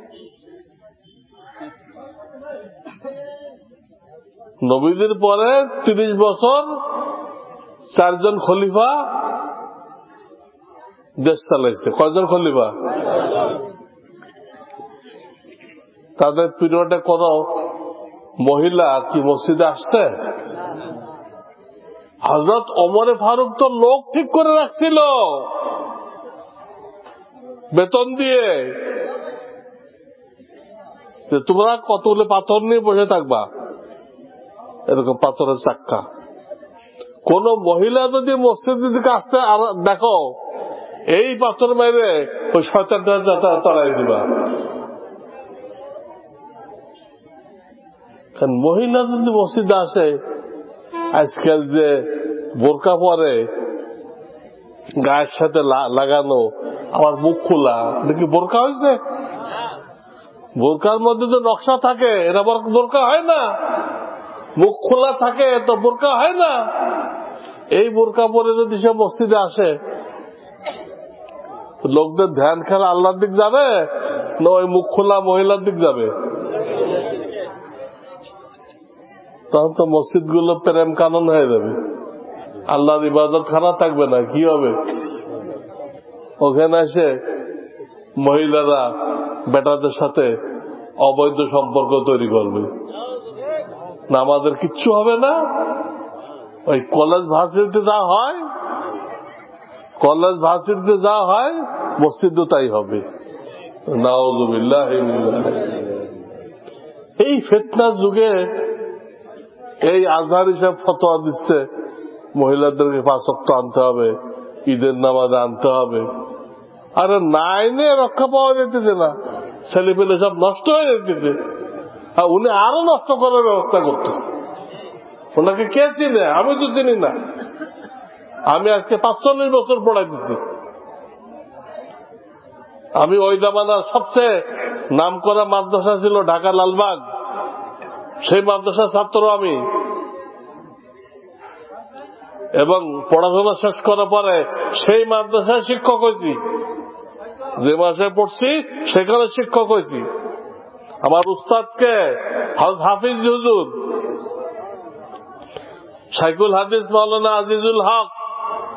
নবীদের পরে তিরিশ বছর চারজন খলিফা দেশ চালাইছে। কয়জন খলিফা? তাদের পিরিয়ডে কোন মহিলা কি মসজিদে আসছে? হযরত ওমরে ফারুক তো লোক ঠিক করে রাখছিল বেতন দিয়ে, যে তোমরা কতগুলো পাথর নিয়ে বসে থাকবা, এরকম পাথরের চাক্কা। কোন মহিলা যদি মসজিদের দিকে আসতে দেখো, এই পাথর মেরে ওই শয়তানটা তাড়াই দিবা। কারণ মহিলা যদি মসজিদে আসে, আজকাল যে বোরকা পরে গায়ের সাথে লাগানো, আমার মুখ খোলা, দেখি বোরকা হয়েছে? বোরকার মধ্যে তো নকশা থাকে, এটা বোরকা হয় না। মুখ খোলা থাকে তো বোরকা হয় না। এই বোরকা পরে যদি সে মসজিদে আসে, লোকদের ধ্যান খেলা আল্লাহর দিক যাবে না ওই মুখ খোলা মহিলার দিক যাবে? তখন তো মসজিদ গুলো প্রেম কানন হয়ে যাবে, আল্লাহর ইবাদত খানা থাকবে না। কি হবে? ওখানে এসে মহিলারা বেটাদের সাথে অবৈধ সম্পর্ক তৈরি করবে, নামাজের কিচ্ছু হবে না। ওই কলেজ ভার্সিটিতে যা হয়, কলেজ ভার্সিটিতে যা হয় মসজিদও তাই হবে। নাউযুবিল্লাহ। এই ফিতনার যুগে এই আজহারি সাহেব ফতোয়া দিচ্ছে মহিলাদেরকে পাঁচ ওয়াক্ত আনতে হবে, ঈদের নামাজে আনতে হবে। আরে নাইনে রক্ষা পাওয়া যেতেছে না, ছেলে পেলে সব নষ্ট হয়ে যেতেছে, আর উনি আরো নষ্ট করার ব্যবস্থা করতেছে। ওনাকে কে চিনে? আমি তো চিনি না। আমি আজকে পাঁচচল্লিশ বছর পড়াইতেছি। আমি ওই জামানার সবচেয়ে নাম করা মাদ্রাসা ছিল ঢাকা লালবাগ, সেই মাদ্রাসার ছাত্র আমি। এবং পড়াশোনা শেষ করার পরে সেই মাদ্রাসায় শিক্ষক হয়েছি, যে মাসে পড়ছি সেখানে শিক্ষক হয়েছি। আমার উস্তাদকে হযরত হাফিজ হুজুর শাইখুল হাদিস মাওলানা আজিজুল হক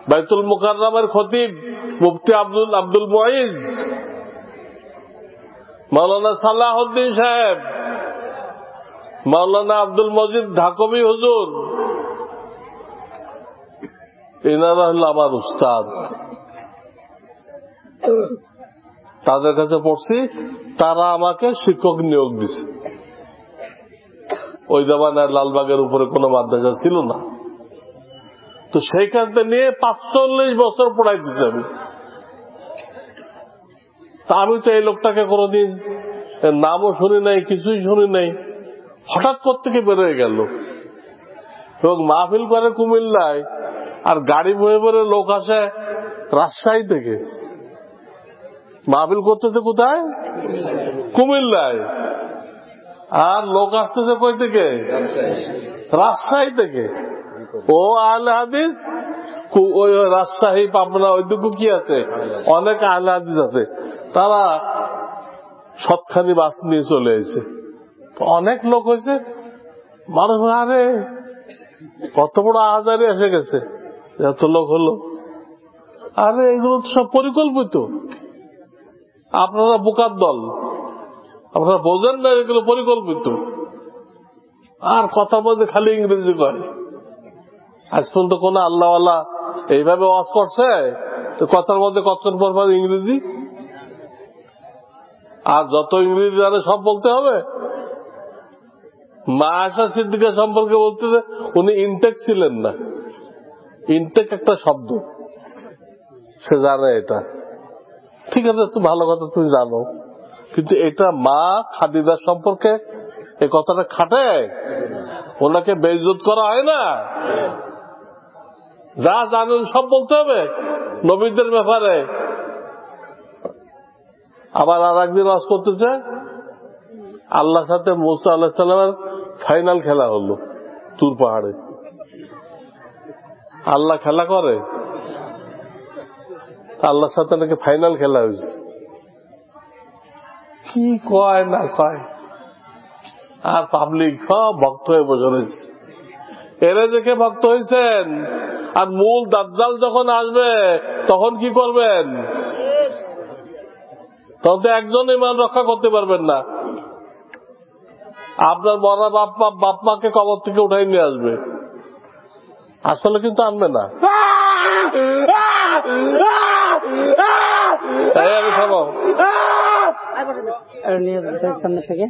বাইতুল মুকাররমের খতিব মুফতি আব্দুল আব্দুল মুইজ, মাওলানা সালাহউদ্দিন সাহেব, মাওলানা আব্দুল মজিদ ঢাকবি হুজুর, এনারা হল আমার উস্তাদ। তাদের কাছে পড়ছি, তারা আমাকে শিক্ষক নিয়োগ দিছে। ওই জামানায় লালবাগের উপরে কোনো মাদ্রাসা ছিল না, তো সেইখানতে নিয়ে পাঁচচল্লিশ বছর পড়াই দিচ্ছে আমি। তা আমি তো এই লোকটাকে কোনোদিন নামও শুনি নাই, কিছুই শুনি নাই, হঠাৎ কোত্থেকে বেরোয় গেল এবং মাহফিল করে কুমিল্লায়, আর গাড়ি বয়ে বয়ে লোক আসে রাজশাহী থেকে। মাহফিল করতেছে কোথায়? কুমিল্লায়। আর লোক আসতেছে কই থেকে? রাজশাহী থেকে। ও আহলে হাদিস, ওই রাজশাহী পাবনা ওইদিকে কি আছে, অনেক আহলে হাদিস আছে, তারা সৎখানি বাস নিয়ে চলে এসেছে। অনেক লোক হয়েছে, মানুষ আরে কত বড় আহাজারি এসে গেছে, এত লোক হলো। আরে এগুলো তো সব পরিকল্পিত, আপনারা বোকার দল, আপনারা বোঝেন না এগুলো পরিকল্পিত। আর কথার মধ্যে খালি ইংরেজি কয়। আজ পর্যন্ত কোন আল্লাহওয়ালা এইভাবে ওয়াজ করছে? কথার মধ্যে কতক্ষণ পর পর ইংরেজি, আর যত ইংরেজি জানে সব বলতে হবে। মা আয়েশা সিদ্দিকা সম্পর্কে বলতেছে উনি ইনটেক ছিলেন না। ইনটেক একটা শব্দ, সে জানে এটা। ঠিক আছে, তো ভালো কথা, তুমি জানো, কিন্তু এটা মা খাদিজা সম্পর্কে এই কথাটা খাটে? ওনাকে বেইজ্জত করা হয় না? যা জানেন সব বলতে হবে নবীদের ব্যাপারে। আবার আর একদিন ওয়াজ করতেছে, আল্লাহর সাথে মুসা আলাইহিস সালামের ফাইনাল খেলা হলো তুর পাহাড়ে। আল্লাহ খেলা করে? আল্লাহর সাথে নাকি ফাইনাল খেলা হয়েছে। কি কয় না কয়, আর পাবলিক সব ভক্ত হয়ে বসে রয়েছে। এরা দেখে ভক্ত হয়েছেন, আর মূল দাজ্জাল যখন আসবে তখন কি করবেন? তখন তো একজন ইমান রক্ষা করতে পারবেন না। আপনার মরা বাপ মা বাপ মাকে কবর থেকে উঠাই নিয়ে আসবে, আসলে কিন্তু আনবে না। আমি শোনো,
সামনে থেকে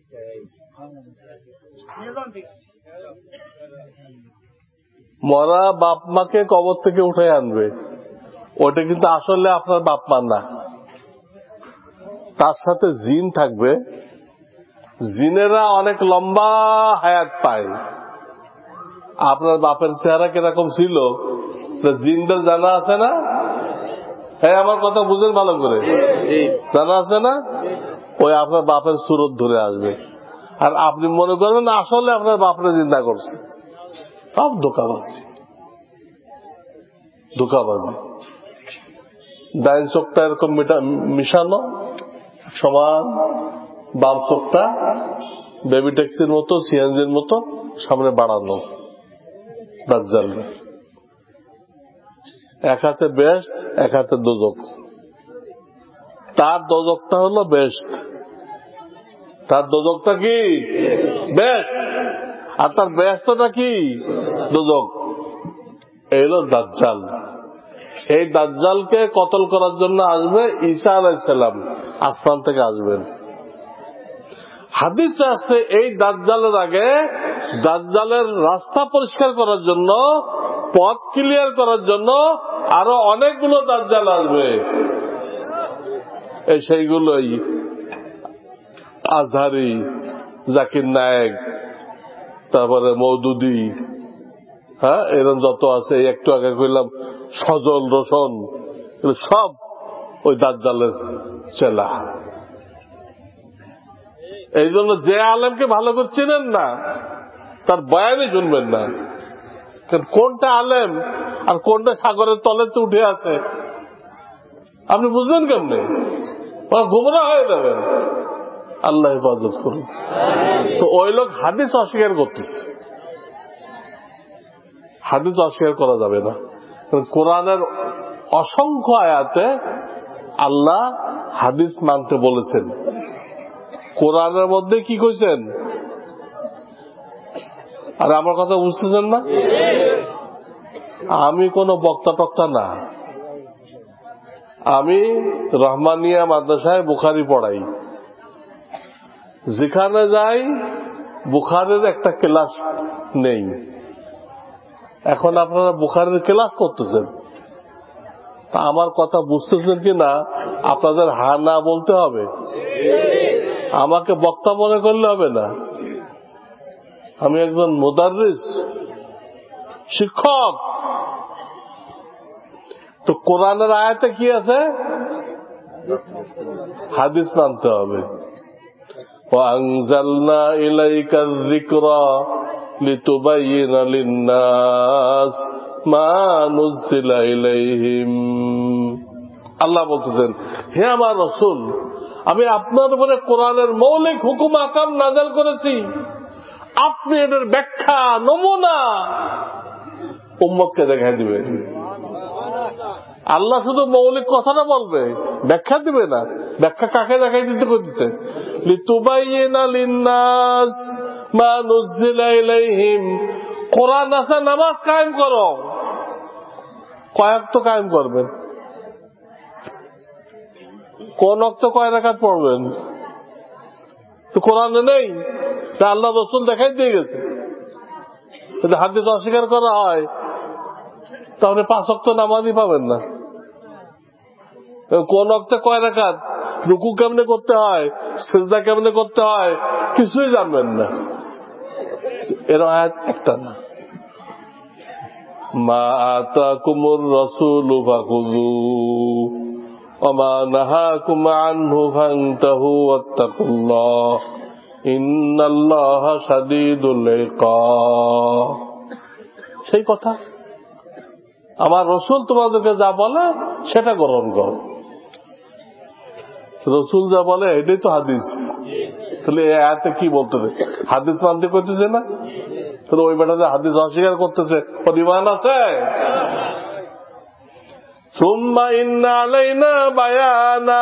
মরা বাপ মাকে কবর থেকে উঠে আনবে, ওটা কিন্তু আসলে আপনার বাপ মা না। তার সাথে জিন থাকবে, জিনেরা অনেক লম্বা হায়াত পায়। আপনার বাপের চেহারা কিরকম ছিল জিনদের জানা আছে না? হ্যাঁ, আমার কথা বুঝেন ভালো করে, জানা আছে না? ওই আপনার বাপের সুরত ধরে আসবে, আর আপনি মনে করবেন আসলে আপনার বাপরে জিন্দা করছে। সব ধোকাবাজি, ধোকাবাজি। ডাইন চোখটা এরকম মিশানো সমান, বাম চোখটা বেবি ট্যাক্সির মতো, সিএনজির মতো সামনে বাড়ানো। দাজ্জাল এক হাতে বেস্ট, এক হাতে দোজক। তার দোজকটা হলো বেস্ট, তার দোজকটা কি বেস্ট, আর তার বেস্টটা কি দোজক। এই হলো দাজ্জাল। এই দাজ্জালকে কতল করার জন্য আসবে ঈসা আলাইহিস সালাম, আসমান থেকে আসবেন। হাদিসে আছে এই দাজ্জালের আগে দাজ্জালের রাস্তা পরিষ্কার করার জন্য, পথ ক্লিয়ার করার জন্য আরো অনেকগুলো দাজ্জাল আসবে। এই সেইগুলোই আজহারি, জাকির নায়েক, তারপরে মওদুদি, হ্যাঁ এরকম যত আছে, একটু আগে কইলাম সজল রোশন, সব ওই দাজ্জালের চেলা। এই জন্য যে আলেমকে ভালো করে চেনেন না তার বয়ানই শুনবেন না। কোনটা আলেম আর কোনটা সাগরের তলেতে উঠে আছে আপনি বুঝবেন কেমনে? গুমরা হয়ে যাবেন। আল্লাহ হেফাজত করুন। তো ওই লোক হাদিস অস্বীকার করতেছে, হাদিস অস্বীকার করা যাবে না। কোরআনের অসংখ্য আয়াতে আল্লাহ হাদিস মানতে বলেছেন। কোরআনের মধ্যে কি কইছেন? আর আমার কথা বুঝতেছেন না? আমি কোন বক্তা টক্তা না, আমি রহমানিয়া মাদ্রাসায় বুখারী পড়াই। যেখানে যাই বুখারীর একটা ক্লাস নেই। এখন আপনারা বুখারীর ক্লাস করতেছেন, আমার কথা বুঝতেছেন কি না আপনাদের হা না বলতে হবে। আমাকে বক্তা মনে করলে হবে না। আমি একজন মুদাররিস, শিক্ষক। তো কোরআনের আয়াতে কি আছে? হাদিস মানতে হবে। وَأَنزَلْنَا إِلَيْكَ الذِّكْرَ لِتُبَيِّنَ لِلنَّاسِ مَا نُزِّلَ إِلَيْهِمْ। আল্লাহ বলতেছেন, হে আমার রাসূল, আমি আপনার উপরে কোরআনের মৌলিক হুকুম আকাম নাযিল করেছি, আপনি এটার ব্যাখ্যা নমুনা উম্মতকে দেখাই দিবেন। আল্লাহ শুধু মৌলিক কথাটা বলবে, ব্যাখ্যা দিবে না। ব্যাখ্যা কাকে দেখাই দিতে করতেছে? লিতুবাইয়িনা লিন্নাস মা নুজিলা ইলাইহিম। কোরআন আছে, নামাজ কায়েম করো। কয়েক তো কায়েম করবেন? কোন ওয়াক্ত কয় রাকাত পড়বেন? তো কোরআনে নেই, তা আল্লাহ রাসূল দেখাই দিয়ে গেছে। যদি হাদিস অস্বীকার করা হয় তাহলে পাঁচ ওয়াক্ত নামাজই পাবেন না। কোন ওয়াক্তে কয় রাকাত, রুকু কেমনে করতে হয়, সিজদা কেমনে করতে হয়, কিছুই জানবেন না। এর আয়াত একটা না। মা আতাকুমুর রাসূলু ফাখুযু ওয়া মা নাহাকুম আনহু ফান্তাহু ওয়াত্তাকুল্লাহ ইন্নাল্লাহা শাদীদুল ইকাব। সেই কথা, আমার রাসূল তোমাদেরকে যা বলে সেটা গ্রহণ করো। রাসূল যা বলে এটাই তো হাদিস। তাহলে এই আয়াতে কি বলতেছে? হাদিস মানতে করতেছে না? তাহলে ওই বেটাতে হাদিস অস্বীকার করতেছে, ওর ঈমান আছে? সুম্মা ইন্না আলাইনা বায়ানা।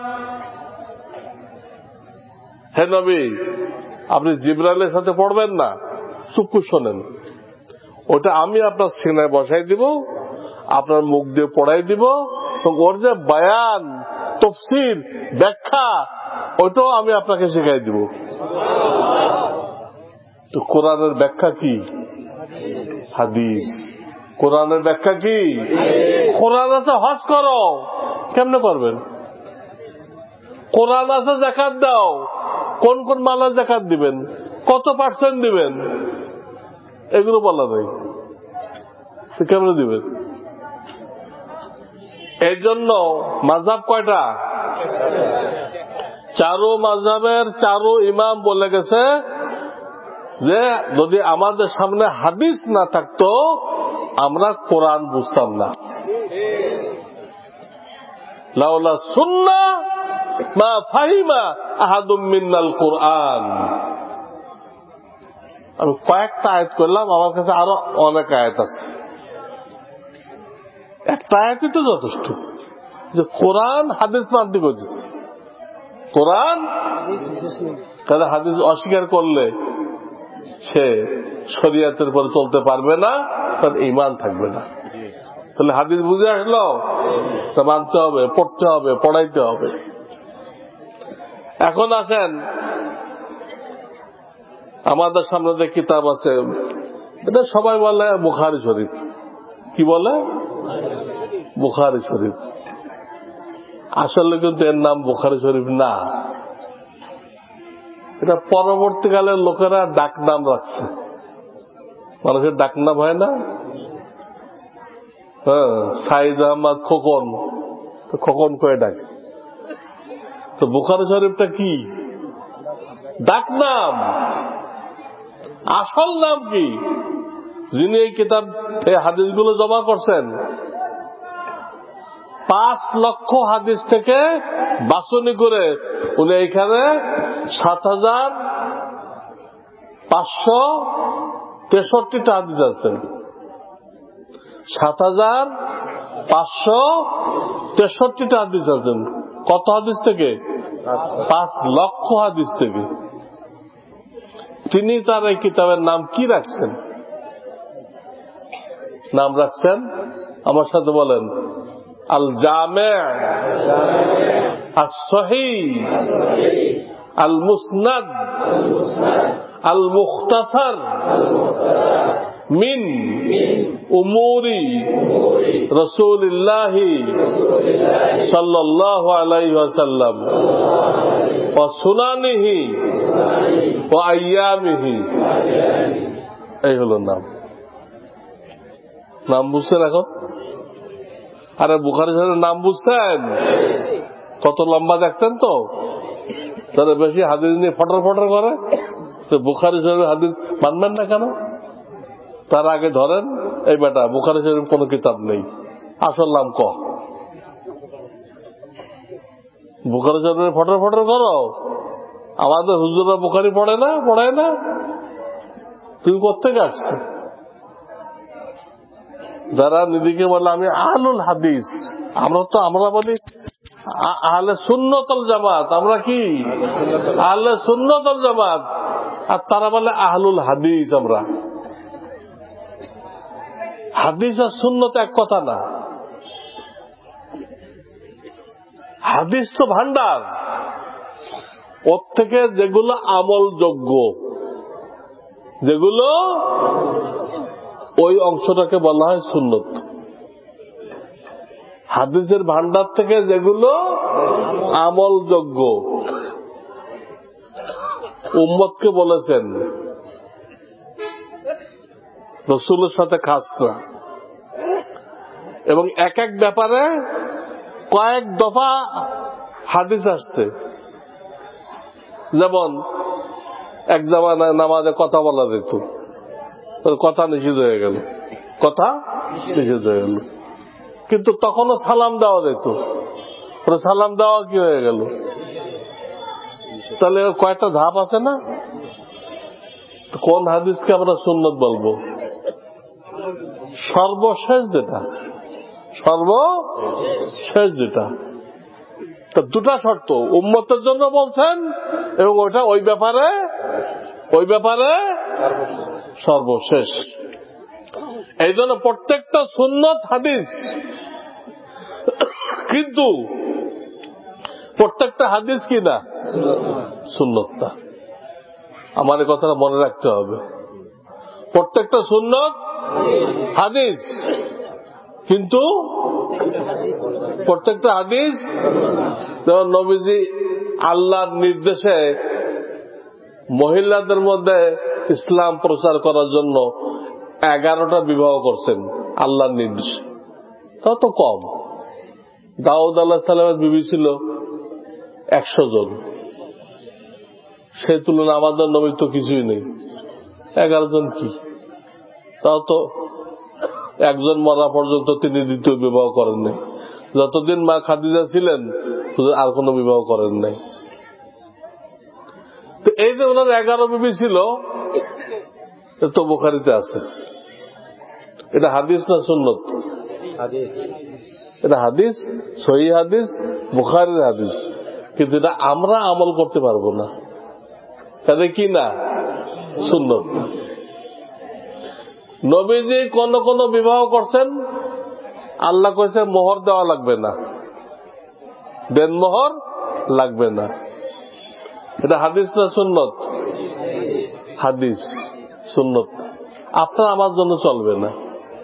হে নবী, আপনি জিবরাইলের সাথে পড়বেন না, চুপ করে শোনেন। ওটা আমি আপনার সিনায় বসাই দিব, আপনার মুখ দিয়ে পড়াই দিব, ওর যে বায়ান, তাফসীর, ব্যাখ্যা, ওটাও আমি আপনাকে শেখাই দিব। তো কোরআনের ব্যাখ্যা কি? হাদিস। কোরআনের ব্যাখ্যা কি? কোরআন আছে হজ করো, কেমনে করবেন? কোরআন আছে যাকাত দাও, কোন কোন মালের যাকাত দিবেন, কত পার্সেন্ট দিবেন, এগুলো বলা নাই। কেমনে দিবেন? এই জন্য মাযহাব কয়টা? চারো মাযহাবের চারো ইমাম বলে গেছে যে যদি আমাদের সামনে হাদিস না থাকতো আমরা কোরআন বুঝতাম না। লাউলা সুন্নাহ মা ফাহিমা আহাদুম মিনাল কোরআন। আমি কয়েকটা আয়াত করলাম, আমার কাছে আরো অনেক আয়াত আছে। একটা আয়াতই তো যথেষ্ট যে কোরআন হাদিস মানতে করতেছে। কোরআন কারণ হাদিস অস্বীকার করলে সে শরীয়তের উপর চলতে পারবে না, তার ঈমান থাকবে না। তাহলে হাদিস বুঝে আসলো, তা মানতে হবে, পড়তে হবে, পড়াইতে হবে। এখন আসেন, আমাদের সামনে যে কিতাব আছে এটা সবাই বলে বুখারী শরীফ। কি বলে? বুখারী শরীফ। আসলে কিন্তু এর নাম বুখারী শরীফ না, এটা পরবর্তীকালে লোকেরা ডাক নাম রাখছে। মানুষের ডাক নাম হয় না? হ্যাঁ, সাইদ আহমদ খোকন, তো খোকন করে ডাকে। তো বুখারী শরীফটা কি? ডাক নাম। আসল নাম কি? যিনি এই কিতাব, এই হাদিসগুলো জমা করছেন, পাঁচ লক্ষ হাদিস থেকে বাছনি করে উনি এইখানে সাত হাজার পাঁচশো তেষট্টিটা হাদিস আছেন। সাত হাজার পাঁচশো তেষট্টিটা হাদিস আছেন। কত হাদিস থেকে? পাঁচ লক্ষ হাদিস থেকে। তিনি তার এই কিতাবের নাম কি রাখছেন? নাম রাখছেন, আমার সাথে বলেন, আল জামে' আস সহিহ আল মুসনাদ আল মুখতাসার মিন উমুরি রাসূলিল্লাহি সাল্লাল্লাহু আলাইহি ওয়াসাল্লাম ওয়া সুনানিহি ওয়া আইয়ামিহি। এই হলো নাম। নাম বুঝছেন এখন? আরে বুখারী শরীফের নাম বুঝছেন? কত লম্বা দেখছেন তো? তারা বেশি হাদিস নিয়ে ফটর ফটর করে, তো বুখারী শরীফের হাদিস মানবেন না কেন? তার আগে ধরেন, এই বেটা বুখারী শরীফ কোন কিতাব নেই, আসল নাম ক। বুখারী শরীফের ফটর ফটর করো, আমাদের হুজুররা বুখারী পড়ে না, পড়ায় না, তুমি কোত্থেকে আসছো? যারা নিজেকে বলে আমি আহলুল হাদিস, আমরা তো আমরা বলি আহলে সুন্নাত ওয়াল জামাত, আমরা কি আহলে সুন্নাত ওয়াল জামাত, আর তারা বলে আহলুল হাদিস। আমরা হাদিস আর সুন্নাত এক কথা না। হাদিস তো ভান্ডার, ওর থেকে যেগুলো আমলযোগ্য, যেগুলো ওই অংশটাকে বলা হয় সুন্নত। হাদিসের ভান্ডার থেকে যেগুলো আমলযোগ্য, উম্মতকে বলেছেন রাসূলের সাথে খাস করা, এবং এক এক ব্যাপারে কয়েক দফা হাদিস আসছে। যেমন এক জামানায় নামাজে কথা বলা যেত, কথা নিষিদ্ধ হয়ে গেল, কথা নিষিদ্ধ হয়ে গেল, কিন্তু তখনও সালাম দেওয়া যেত, সালাম দেওয়া কি হয়ে গেল? তাহলে কয়টা ধাপ আছে না? কোন হাদিসকে আমরা সুন্নত বলবো? সর্বশেষ যেটা, সর্বশেষ যেটা। তো দুটা শর্ত উম্মতের জন্য বলছেন, এবং ওটা ওই ব্যাপারে ওই ব্যাপারে সর্বশেষ। এই জন্য প্রত্যেকটা সুন্নত হাদিস, কিন্তু প্রত্যেকটা হাদিস কি না সুন্নত না। আমার এই কথাটা মনে রাখতে হবে। প্রত্যেকটা সুন্নত হাদিস, কিন্তু প্রত্যেকটা হাদিস, যেমন নবীজি আল্লাহর নির্দেশে মহিলাদের মধ্যে ইসলাম প্রচার করার জন্য এগারোটা বিবাহ করছেন আল্লাহর নির্দেশে, তা তো কম। দাউদ আলাইহিস সালামের বিবি ছিল একশো জন, সেই তুলনায় আমাদের নবীর তো কিছুই নেই, এগারো জন কি, তাও তো একজন মরা পর্যন্ত তিনি দ্বিতীয় বিবাহ করেন নাই। যতদিন মা খাদিজা ছিলেন আর কোন বিবাহ করেন নাই। তো এই যে ওনার এগারো বিবি ছিল, তো বুখারীতে আছে। এটা হাদিস না সুন্নত? এটা হাদিস, সহিহ হাদিস, বুখারীর হাদিস, কিন্তু এটা আমরা আমল করতে পারবো না, তাহলে কি না সুন্নত। নবীজি কোন কোন বিবাহ করছেন, আল্লাহ কইছে মোহর দেওয়া লাগবে না, দেন মোহর লাগবে না। এটা হাদিস না সুন্নত? হাদিস, সুন্নত আপনার আমার জন্য চলবে না।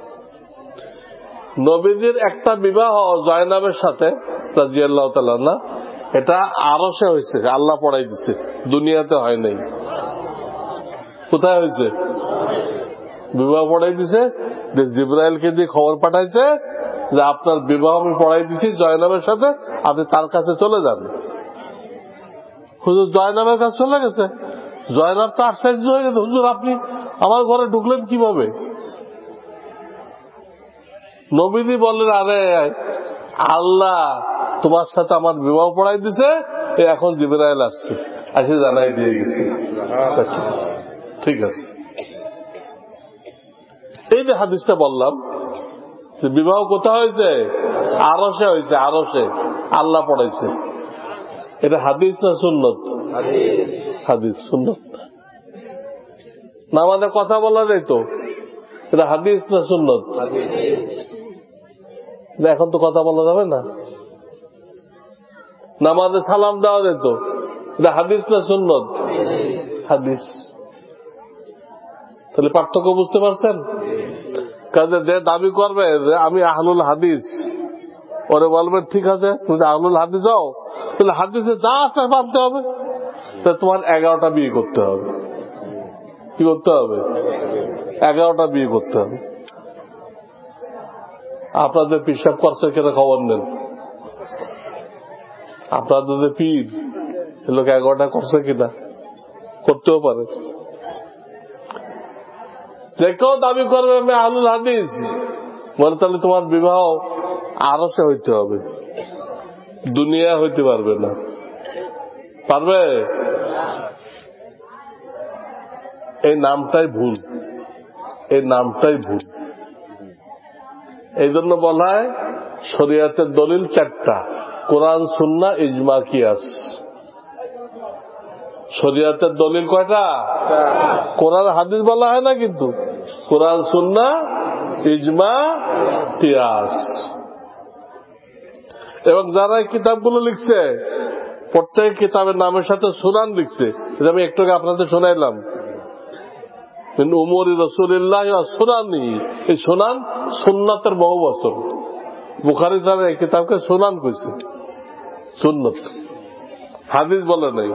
নবীজির একটা বিবাহ জয়নাবের সাথে রাদিয়াল্লাহু তাআলা না, এটা আরশে হয়েছে, আল্লাহ পড়াই দিছে, দুনিয়াতে হয় নাই। কোথায় হয়েছে? বিবাহ পড়াই দিছে, যে জিবরাইলকে দিয়ে খবর পাঠাইছে যে আপনার বিবাহ আমি পড়াই দিছি জয়নাবের সাথে, আপনি তার কাছে চলে যান। হুজুর জয়নাবের কাছে চলে গেছে, জয়নাব তো আশ্চর্য হয়ে গেছে, হুজুর আপনি আমার ঘরে ঢুকলেন কিভাবে? নবীজি বললেন, আরে আল্লাহ তোমার সাথে আমার বিবাহ পড়াই দিছে, এখন জিবরাইল আসছে, আসে জানাই দিয়ে গেছে। ঠিক আছে, এই যে হাদিসটা বললাম, বিবাহ কোথায় হয়েছে? আরশে হয়েছে, আরশে আল্লাহ পড়াইছে। এটা হাদিস না সুন্নত? হাদিস। সুন্নত না, আমাদের কথা বলা যায় তো, এটা হাদিস না সুন্নত? এখন তো কথা বলা যাবে না। নামাজে সালাম দেওয়া যেত, এটা হাদিস না সুন্নত? হাদিস। তাহলে পার্থক্য বুঝতে পারছেন? কাজে যে দাবি করবে যে আমি আহলুল হাদিস, ওরে বলবেন ঠিক আছে তুমি আহলুল হাদিস হও, তাহলে হাদিসে যা আছে মানতে হবে। তা তোমার এগারোটা বিয়ে করতে হবে। কি করতে হবে? এগারোটা বিয়ে করতে হবে। আপনাদের পিসাব করছে কেনা খবর নেন। আপনাদের যে পীর লোক এগারোটা করছে কিনা, করতেও পারে। যে কেউ দাবি করবে আমি আহলুল হাদিস, বলে তাহলে তোমার বিবাহ আরশে হইতে হবে, দুনিয়া হইতে পারবে না। পারবে? এই নামটাই ভুল, এই নামটাই ভুল। এই জন্য বলা হয় শরিয়াতের দলিল চারটা: কোরআন, সুন্নাহ, ইজমা, কিয়াস। শরিয়াতের দলিল কয়টা? কোরআন হাদিস বলা হয় না, কিন্তু কোরআন, সুন্নাহ, ইজমা, কিয়াস। এবং যারা এই কিতাবগুলো লিখছে প্রত্যেক কিতাবের নামের সাথে সুনান লিখছে। এটা আমি একটু আগে আপনাদের শোনাইলাম, উমরি রাসূলুল্লাহ সুনানি। এই সুনান সুন্নাতের বহু বছর। বুখারী তার এই কিতাবকে সুনান কইছে, সুন্নত, হাদিস বলে নাই।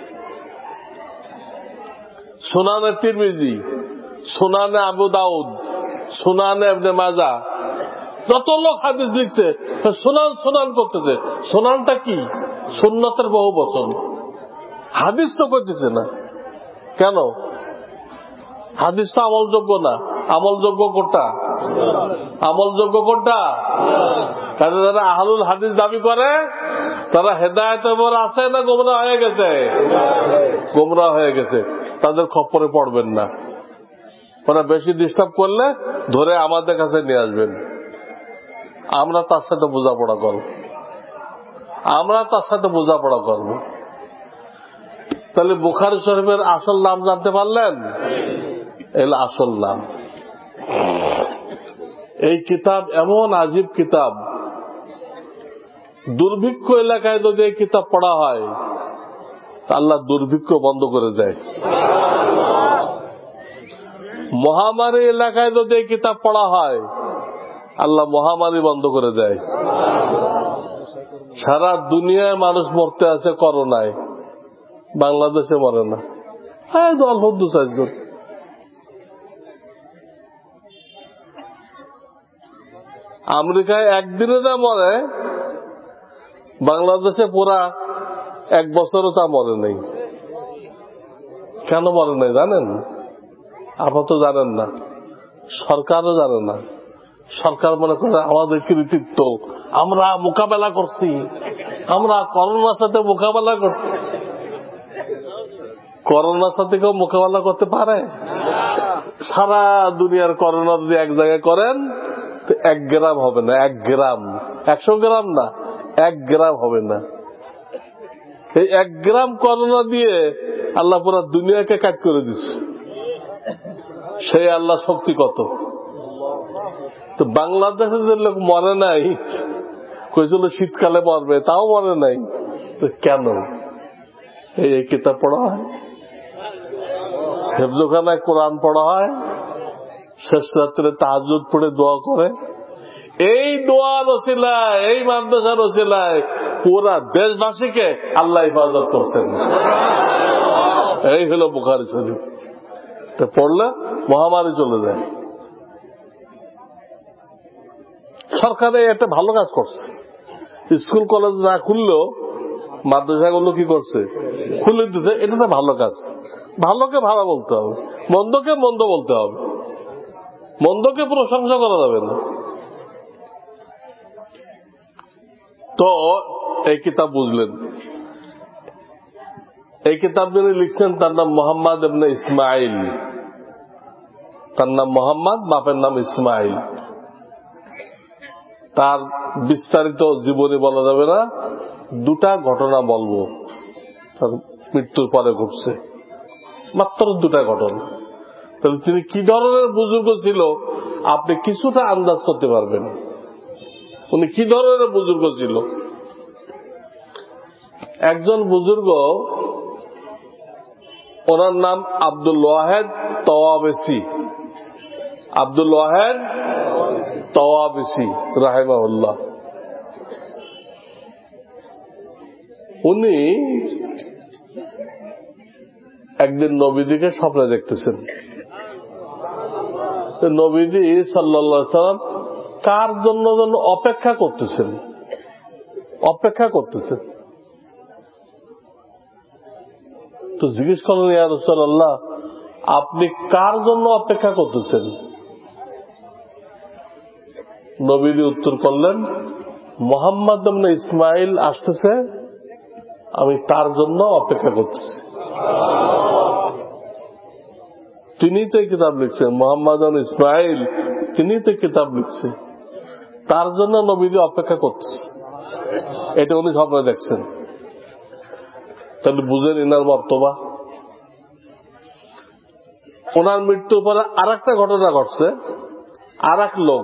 সুনানে তিরমিজি, সুনানে আবু দাউদ, সুনানে ইবনে মাজাহ, যত লোক হাদিস লিখছে সুনান সুনান করতেছে। সুনানটা কি? সুন্নতের বহু বচন। হাদিস তো করতেছে না কেন? হাদিস তো আমলযোগ্য না। আমলযোগ্য কোনটা? আমলযোগ্য কোনটা? কারণ যারা আহলুল হাদিস দাবি করে তারা হেদায়েতের উপর আছে না গোমরাহ হয়ে গেছে? গোমরাহ হয়ে গেছে। তাদের খপ্পরে পড়বেন না। ওরা বেশি ডিস্টার্ব করলে ধরে আমাদের কাছে নিয়ে আসবেন, আমরা তার সাথে বোঝাপড়া করব, আমরা তার সাথে বোঝাপড়া করব। তাহলে বুখারী শরীফের আসল নাম জানতে পারলেন? এল আসল নাম। এই কিতাব এমন আজীব কিতাব, দুর্ভিক্ষ এলাকায় যদি এই কিতাব পড়া হয় আল্লাহ দুর্ভিক্ষ বন্ধ করে দেয়। মহামারী এলাকায় যদি এই কিতাব পড়া হয় আল্লাহ মহামারী বন্ধ করে দেয়। সারা দুনিয়ায় মানুষ মরতে আছে করোনায়, বাংলাদেশে মরে না। হ্যাঁ, অল্প দু চারজন। আমেরিকায় একদিনে যা মরে বাংলাদেশে পুরা এক বছরও তা মরে নেই। কেন মরে নাই জানেন? আপনারা তো জানেন না, সরকারও জানে না। সরকার মনে করে আমাদের কৃতিত্ব, আমরা মোকাবেলা করছি, আমরা করোনার সাথে মোকাবেলা করছি। করোনার সাথে কেউ মোকাবেলা করতে পারে? সারা দুনিয়ার করোনা যদি এক জায়গায় করেন তো এক গ্রাম হবে না। এক গ্রাম, একশো গ্রাম না, এক গ্রাম হবে না। এই এক গ্রাম করোনা দিয়ে আল্লাহ পুরো দুনিয়াকে কাট করে দিচ্ছে। সেই আল্লাহ শক্তি কত! তো বাংলাদেশে যে লোক মরে নাই, কইছিল শীতকালে মরবে, তাও মরে নাই। তো কেন? এই কিতাব পড়া হয়, হেফজখানায় কোরআন পড়া হয়, শেষ রাত্রে তাহাজ্জুদ পড়ে দোয়া করে। এই দোয়ার ওসিলায়, এই মাদ্রাসার ওসিলায় পুরা দেশবাসীকে আল্লাহ হেফাজত করছেন। এই হলো বুখারী শরীফ। তো পড়লে মহামারী চলে যায়। সরকার একটা ভালো কাজ করছে, স্কুল কলেজ না খুললেও মাদ্রাসাগুলো কি করছে? খুলে দিতে। এটা তো ভালো কাজ। ভালোকে ভালো বলতে হবে, মন্দকে মন্দ বলতে হবে, মন্দকে প্রশংসা করা যাবে না। তো এই কিতাব বুঝলেন। এই কিতাব যিনি লিখছেন তার নাম মোহাম্মদ ইবনে ইসমাইল। তার নাম মোহাম্মদ, বাপের নাম ইসমাইল। তার বিস্তারিত জীবনী বলা যাবে না, দুটা ঘটনা বলবো তার মৃত্যুর পরে ঘটছে, মাত্র দুটা ঘটনা। তাহলে তিনি কি ধরনের বুজুর্গ ছিল আপনি কিছুটা আন্দাজ করতে পারবেন, উনি কি ধরনের বুজুর্গ ছিল। একজন বুজুর্গ, ওনার নাম আব্দুল ওয়াহেদ তওয়াবেসি, আব্দুল ওয়াহেদ তওয়াবেসি রাহিমাহুল্লাহ। উনি একদিন নবীজিকে স্বপ্নে দেখতেছেন। নবীজি সাল্লাল্লাহু আলাইহি সাল্লাম কার জন্য যেন অপেক্ষা করতেছেন, অপেক্ষা করতেছেন। তো জিজ্ঞেস করলেন, ইয়া রাসূলুল্লাহ, আপনি কার জন্য অপেক্ষা করতেছেন? নবীজি উত্তর করলেন, মুহাম্মদ ইবনে ইসমাইল আসতেছে, আমি তার জন্য অপেক্ষা করতেছি। তিনি তো কিতাব লিখছে, মুহাম্মদ ইবনে ইসমাইল তিনি তো কিতাব লিখছে, তার জন্য নবীজি অপেক্ষা করতেছে। এটা উনি স্বপ্নে দেখছেন। তাহলে বুঝেন ইনার মর্তবা। ওনার মৃত্যুর পরে আর একটা ঘটনা ঘটছে। আর এক লোক,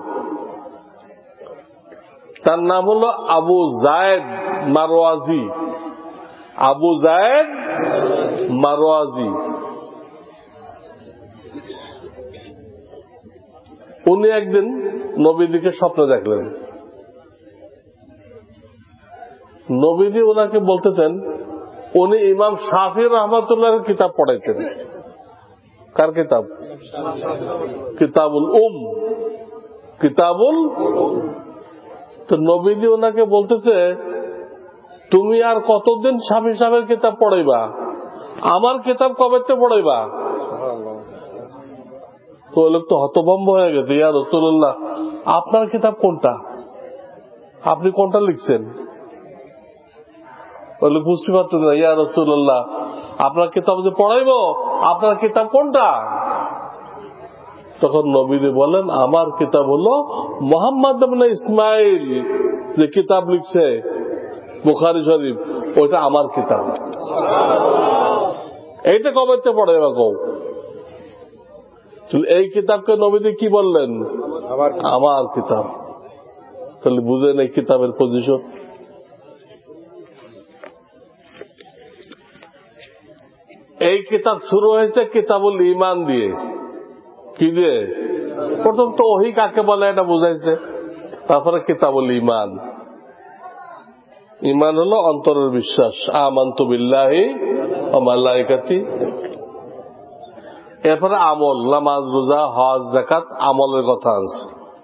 তার নাম হলো আবু জায়েদ মারওয়াজি, আবু জায়েদ মারওয়াজি। উনি একদিন নবীজিকে স্বপ্নে দেখলেন। নবীজি ওনাকে বলতেছেন, উনি ইমাম শাফি রহমাতুল্লাহর কিতাব পড়াইতেন। কার কিতাব? কিতাবুল উম, কিতাবুল। তো নবীজি ওনাকে বলতেছে, তুমি আর কতদিন শাফি সাহেবের কিতাব পড়াইবা, আমার কিতাব কবে তে পড়াইবা? তো লোক তো হতভম্ব হয়ে গেছে, ইয়া রাসূলুল্লাহ, আপনার কিতাব কোনটা, আপনি কোনটা লিখছেন? বলে বুঝতে পারতেন না, ইয়া রাসূলুল্লাহ, আপনার কিতাব যে পড়াইবো, আপনার কিতাব কোনটা? তখন নবীজি বলেন, আমার কিতাব হলো মুহাম্মদ ইবনে ইসমাইল যে কিতাব লিখছে বুখারী শরীফ, ওইটা আমার কিতাব। এইটা কবে তে পড়াইবা কও? এই কিতাবকে নবীজি কি বললেন? আমার কিতাব। তাহলে বুঝেন এই কিতাবের পজিশন। এই কিতাব শুরু হয়েছে কিতাবুল ঈমান দিয়ে। কি দিয়ে? প্রথম তো ওহী কাকে বলে এটা বুঝাইছে, তারপরে কিতাবুল ঈমান। ঈমান হলো অন্তরের বিশ্বাস, আমানতু বিল্লাহি ওয়া মালাইকাতি। এরপরে আমল, নামাজ, রোজা, হজ, যাকাত, আমলের কথা আছে।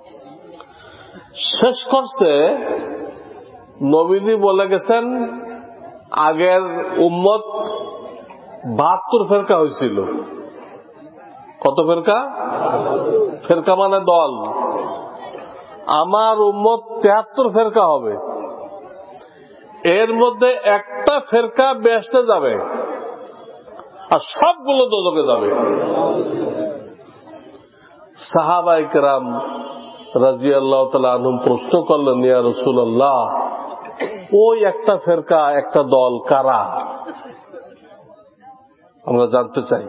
শেষ করছে নবীজি বলে গেছেন, আগের উম্মত বাহাত্তর ফেরকা হয়েছিল। কত ফেরকা? ফেরকা মানে দল। আমার উম্মত তেহাত্তর ফেরকা হবে। এর মধ্যে একটা ফেরকা বেহেশতে যাবে আর সবগুলো দোজখে যাবে। সাহাবায়ে কেরাম রাদিয়াল্লাহু তাআলা আনহুম প্রশ্ন করলেন, ইয়া রাসূলুল্লাহ, ওই একটা ফেরকা, একটা দল কারা? আমরা জানতে চাই।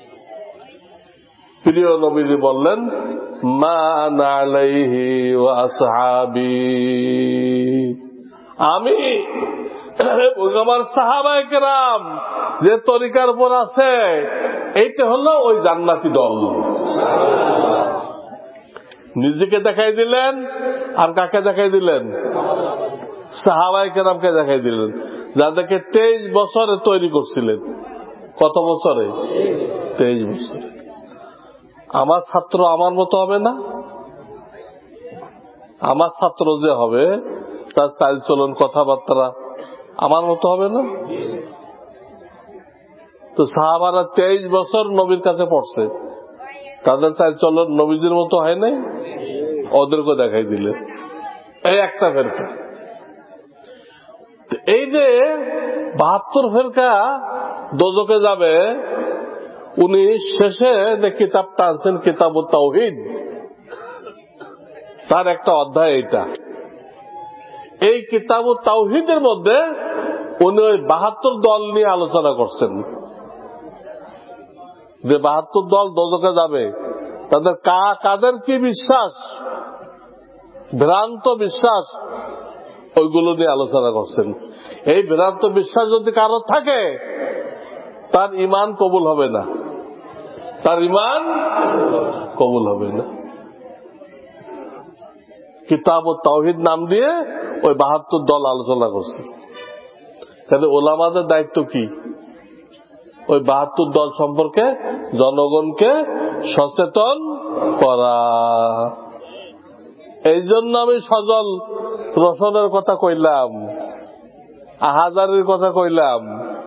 প্রিয় নবীজি বললেন, মা আনা আলাইহি ওয়া আসহাবি, আমি আমার সাহাবায়ে কেরাম যে তরিকার উপর আছে, এইটা হলো ওই জান্নাতি দল। নিজেকে দেখাই দিলেন আর কাকে দেখাই দিলেন? সাহাবায়ে কেরামকে দেখাই দিলেন, যাদেরকে তেইশ বছরে তৈরি করছিলেন। কত বছরে? তেইশ বছরে। আমার ছাত্র আমার মতো হবে না? আমার ছাত্র যে হবে তার চাল চলন, কথাবার্তা আমার মতো হবে না? তো সাহাবারা তেইশ বছর নবীর কাছে পড়ছে, তাদের চাল চলন নবীজির মতো হয় নাই? ওদেরকে দেখাই দিলে এই একটা ফেরকা। এই যে বাহাত্তর ফেরকা দোজখে যাবে, উনি শেষে যে কিতাবটা আনছেন কিতাবুত তাওহীদ, তার একটা অধ্যায় এইটা। এই কিতাবুত তাওহীদের মধ্যে উনি ওই বাহাত্তর দল নিয়ে আলোচনা করছেন, যে বাহাত্তর দল দোজখে যাবে, তাদের কাদের কি বিশ্বাস, ভ্রান্ত বিশ্বাস, ওইগুলো নিয়ে আলোচনা করছেন। এই ভ্রান্ত বিশ্বাস যদি কারো থাকে তার ঈমান কবুল হবে না, তার ঈমান কবুল হবে না। কিতাব ও তাওহীদ নাম দিয়ে ওই বাহাত্তর দল আলোচনা করছে। তাহলে ওলামাদের দায়িত্ব কি? ওই বাহাত্তর দল সম্পর্কে জনগণকে সচেতন করা। এই জন্য আমি সজল রোশনের কথা কইলাম, আহাজারের কথা কইলাম,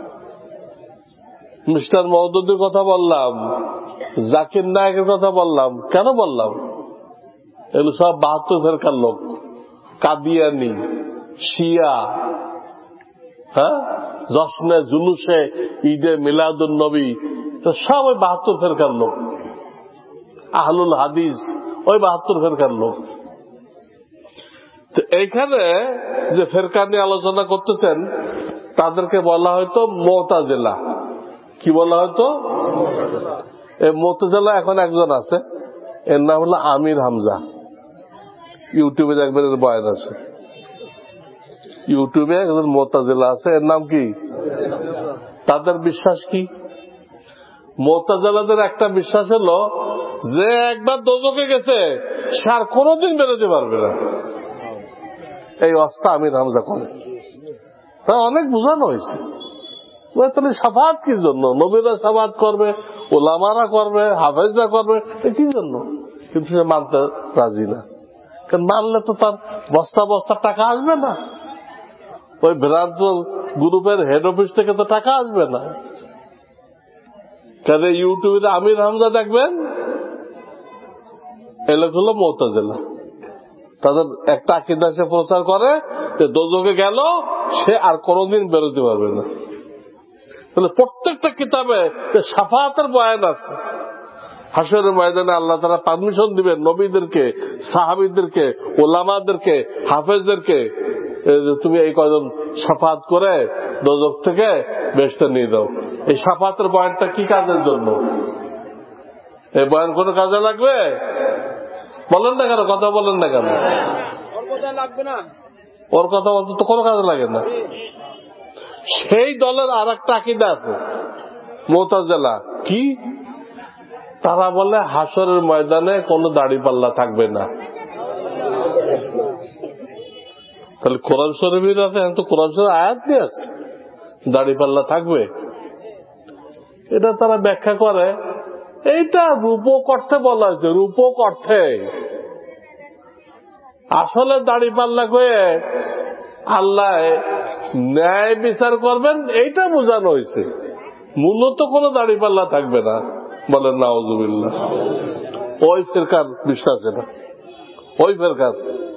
মিস্টার মওদুদের কথা বললাম, জাকির নায়েকের কথা বললাম। কেন বললাম? এগুলো সব বাহাত্তর ফেরকার লোক, কাদিয়ানি, শিয়া, হ্যাঁ, জশ্নে জুলুসে ঈদে মিলাদুন নবী, সব ওই বাহাত্তর ফেরকার লোক। আহলুল হাদিস ওই বাহাত্তর ফেরকার লোক। তো এইখানে যে ফেরকা নিয়ে আলোচনা করতেছেন তাদেরকে বলা হয়তো মুতাজিলা। কি বলা হয়তো? এই মুতাজিলা এখন একজন আছে, এর নাম হলো আমির হামজা। ইউটিউবে দেখবেন এর বয়ান আছে, ইউটিউবে একজন মুতাজিলা আছে, এর নাম কি? তাদের বিশ্বাস কি? মুতাজিলাদের একটা বিশ্বাস হলো যে একবার দোজখে গেছে সে আর কোনোদিন বেরোতে পারবে না। এই অবস্থা আমির হামজা করে। তা অনেক বোঝানো হয়েছে, তাহলে শাফাত কি জন্য? নবীরা শাফাত করবে, ওলামারা করবে, হাফেজরা করবে, কি জন্য? কিন্তু সে মানতে রাজি না। কারণ মানলে তো তার বস্তা বস্তা টাকা আসবে না, ওই ভ্রান্ত গ্রুপের হেড অফিস থেকে তো টাকা আসবে না। কারণ ইউটিউবে আমির হামজা দেখবেন, এগুলো হলো মুতাজিলা। তাদের একটা আকীদা সে প্রচার করে যে দোজখে গেল সে আর কোনোদিন বেরোতে পারবে না। তাহলে প্রত্যেকটা কিতাবে শাফাতের বয়ান আছে। হাশরের ময়দানে আল্লাহ তাআলা পারমিশন দিবেন নবীদেরকে, সাহাবীদেরকে, ওলামাদেরকে, হাফেজদেরকে, তুমি এই কজন শাফাত করে দোজখ থেকে বেহেশতে নিয়ে দাও। এই শাফাতের বয়ানটা কি কাজের জন্য? এই বয়ান কোন কাজে লাগবে? বলেন না কেন? কথা বলেন না কেন? ওর কথা বলতে তো কোনো কাজে লাগে না। সেই দলের আর একটা আকীদা আছে মুতাজিলা। কি? তারা বলে হাশরের ময়দানে কোনো দাড়িপাল্লা থাকবে না। তাহলে কোরআন শরীফের আছে, এখন তো কোরআন শরীফ আয়াত দিয়ে আছে দাড়িপাল্লা থাকবে। এটা তারা ব্যাখ্যা করে, এইটা রূপক অর্থে বলা হয়েছে, রূপক অর্থে। আসলে দাড়িপাল্লা করে আল্লাহ ন্যায় বিচার করবেন এইটা বোঝানো হয়েছে, মূলত কোনো দাড়িপাল্লা থাকবে না। বলেন নাউজুবিল্লাহ। ওই ফেরকার বিশ্বাস, এটা ওই ফেরকার,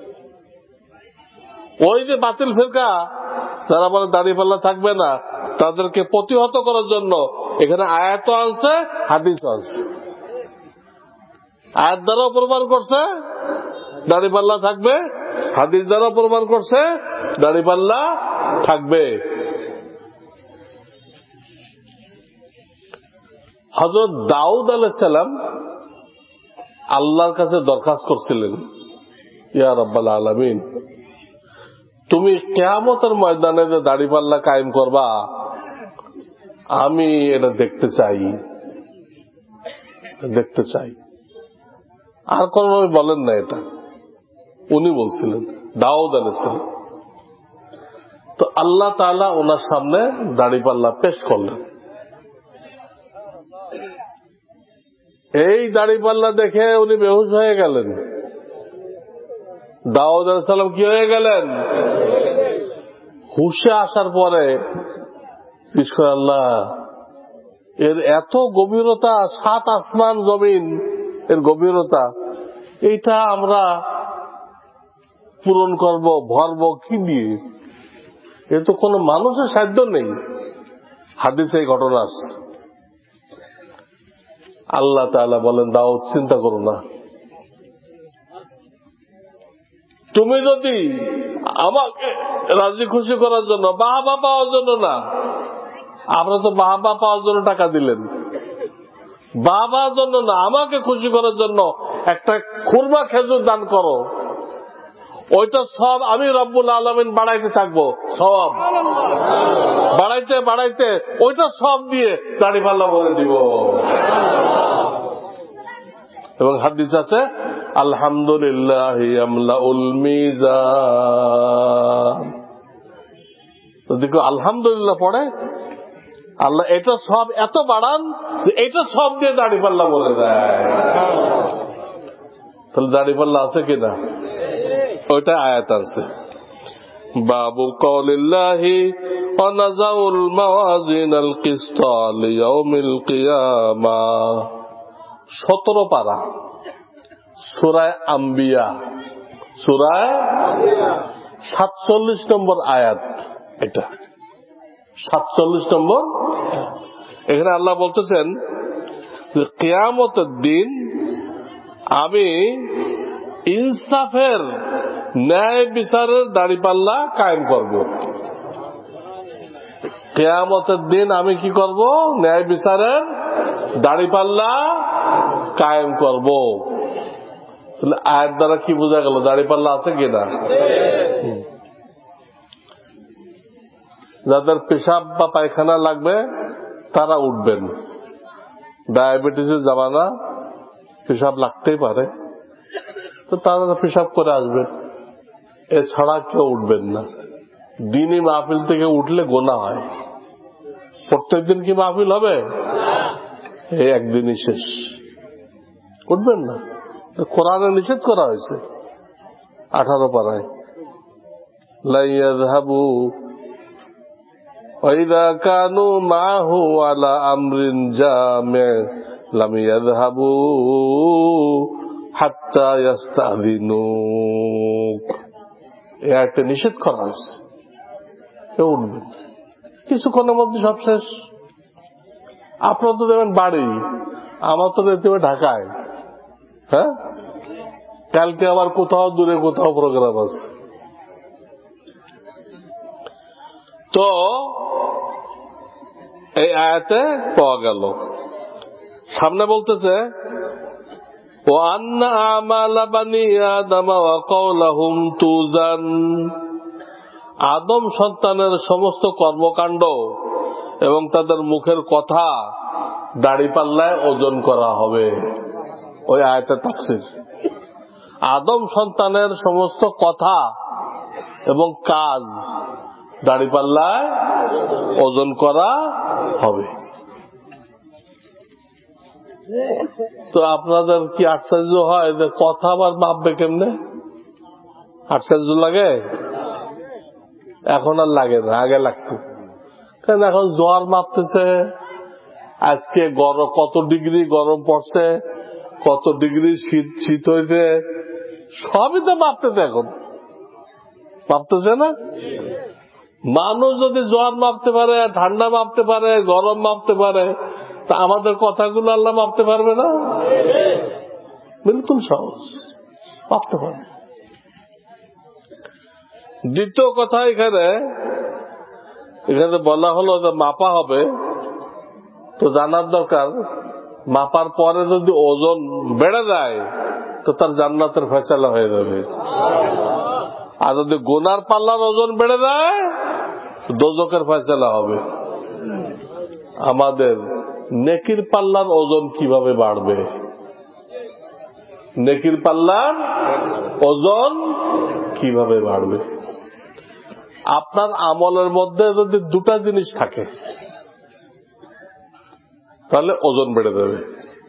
ওই যে বাতিল ফেরকা যারা বলে দাড়িপাল্লা থাকবে না, তাদেরকে প্রতিহত করার জন্য এখানে আয়াত আনছে, হাদিস আনছে। আয়াত দ্বারাও প্রমাণ করছে দাড়িপাল্লা থাকবে, হাদিস দ্বারাও প্রমাণ করছে দাড়িপাল্লা থাকবে। হযরত দাউদ আলাইহিস সালাম আল্লাহর কাছে দরখাস্ত করছিলেন, ইয়া রাব্বাল আলামিন, তুমি কিয়ামতের ময়দানে যে দাড়িপাল্লা কায়েম করবা, আমি এটা দেখতে চাই, দেখতে চাই। আর কোন নবী বলেন না এটা, উনি বলছিলেন, দাউদ আলাইহিস সালাম। তো আল্লাহ তাআলা ওনার সামনে দাড়িপাল্লা পেশ করলেন। এই দাড়িপাল্লা দেখে উনি বেহুশ হয়ে গেলেন। দাউদ আলাইহিস সালাম কি হয়ে গেলেন? হুশে আসার পরে আল্লাহ, এর এত গভীরতা, সাত আসমান জমিন এর গভীরতা, এইটা আমরা পূরণ করব, ভরব কি দিয়ে? এর তো কোনো মানুষের সাধ্য নেই। হাদিসে এই ঘটনা আসছে। আল্লাহ তাআলা বলেন, দাউদ চিন্তা করো না, তুমি যদি আমাকে রাজি খুশি করার জন্য, বাহাবা পাওয়ার জন্য না, আমরা তো বাহাবা পাওয়ার জন্য টাকা দিলেন, বাবার জন্য না, আমাকে খুশি করার জন্য একটা খুরমা খেজুর দান করো, ওইটা সব আমি রব্বুল আলামিন বাড়াইতে থাকবো, সব বাড়াইতে বাড়াইতে ওইটা সব দিয়ে দাড়িপাল্লা বলে দিব। এবং হাদিস আছে, আলহামদুলিল্লাহ ইয়ামলাউল মিজান, যদি কেউ আলহামদুলিল্লাহ পড়ে, আল্লাহ এটা সব এত বাড়ান যে এটা সব দিয়ে দাড়িপাল্লা বলে দেয়। তাহলে দাড়িপাল্লা আছে কিনা? ওইটা আয়াত আছে। বাবু কওলিল্লাহি ওয়া নাযাউল মাওয়াজিনাল কিসতা লিয়াউমিল কিয়ামাহ, সতেরো পারা, সূরা আম্বিয়া, সূরা সাতচল্লিশ নম্বর আয়াত। এটা সাতচল্লিশ নম্বর। এখানে আল্লাহ বলতেছেন যে কিয়ামতের দিন আমি ইনসাফের, ন্যায় বিচারের দাড়িপাল্লা কায়েম করব। কিয়ামতের দিন আমি কি করব? ন্যায় বিচারের দাড়িপাল্লা কায়েম করব। তাহলে আয়াত দ্বারা কি বোঝা গেল? দাড়িপাল্লা আছে কিনা? যাদের পেশাব বা পায়খানা লাগবে তারা উঠবেন। ডায়াবেটিসের জামানা, পেশাব লাগতেই পারে, তো তারা পেশাব করে আসবেন, এছাড়া কেউ উঠবেন না। দিনই মাহফিল থেকে উঠলে গোনা হয়। প্রত্যেক দিন কি মাহফিল হবে? এই একদিনই শেষ, উঠবেন না। কোরআনে নিষেধ করা হয়েছে আঠারো পারায়, লা ইয়াযহাবু وَإِذَا كَانُوا مَعَهُ عَلَى أَمْرٍ جَامِعٍ لَمْ يَذْهَبُوا حَتَّى يَسْتَأْذِنُوكَ। এই আয়াতে নিষেধ করা হয়েছে, কেউ উঠবে কিছুক্ষণের মধ্যে সব শেষ। আপনার তো দেবেন বাড়ি, আমার তো দেখতে হবে ঢাকায়, হ্যাঁ, কালকে আবার কোথাও দূরে কোথাও প্রোগ্রাম আছে। তো এই আয়াতে পাওয়া গেল। সামনে বলতেছে ওয়া আন্না আমালা বানি আদম ওয়া কওলাহুম তুজান, আদম সন্তানের সমস্ত কর্মকাণ্ড এবং তাদের মুখের কথা দাড়িপাল্লায় ওজন করা হবে। ওই আয়াতের তাফসীর, আদম সন্তানের সমস্ত কথা এবং কাজ দাড়িপাল্লায় ওজন করা হবে। তো আপনাদের কি আশ্চর্য হয় যে কথা আবার মাপবে কেমনে? আশ্চর্য লাগে? এখন আর লাগে না, আগে লাগতো। কারণ এখন জ্বর মাপতেছে, আজকে গরম কত ডিগ্রি গরম পড়ছে, কত ডিগ্রি শীত শীত হয়েছে, সবই তো মাপতেছে। এখন মাপতেছে না? মানুষ যদি জ্বর মাপতে পারে, ঠান্ডা মাপতে পারে, গরম মাপতে পারে, তা আমাদের কথাগুলো আল্লাহ মাপতে পারবে না? বিলকুল সহজ, মাপতে পারবে। দ্বিতীয় কথা, এখানে এখানে বলা হলো যে মাপা হবে, তো জানার দরকার মাপার পরে যদি ওজন বেড়ে যায় তো তার জান্নাতের ফয়সালা হয়ে যাবে, আর যদি গুনার পাল্লার ওজন বেড়ে যায় দোজখের ফয়সালা হবে। আমাদের নেকির পাল্লার ওজন কিভাবে বাড়বে? নেকির পাল্লার ওজন কিভাবে বাড়বে? আপনার আমলের মধ্যে যদি দুটা জিনিস থাকে তাহলে ওজন বেড়ে যাবে।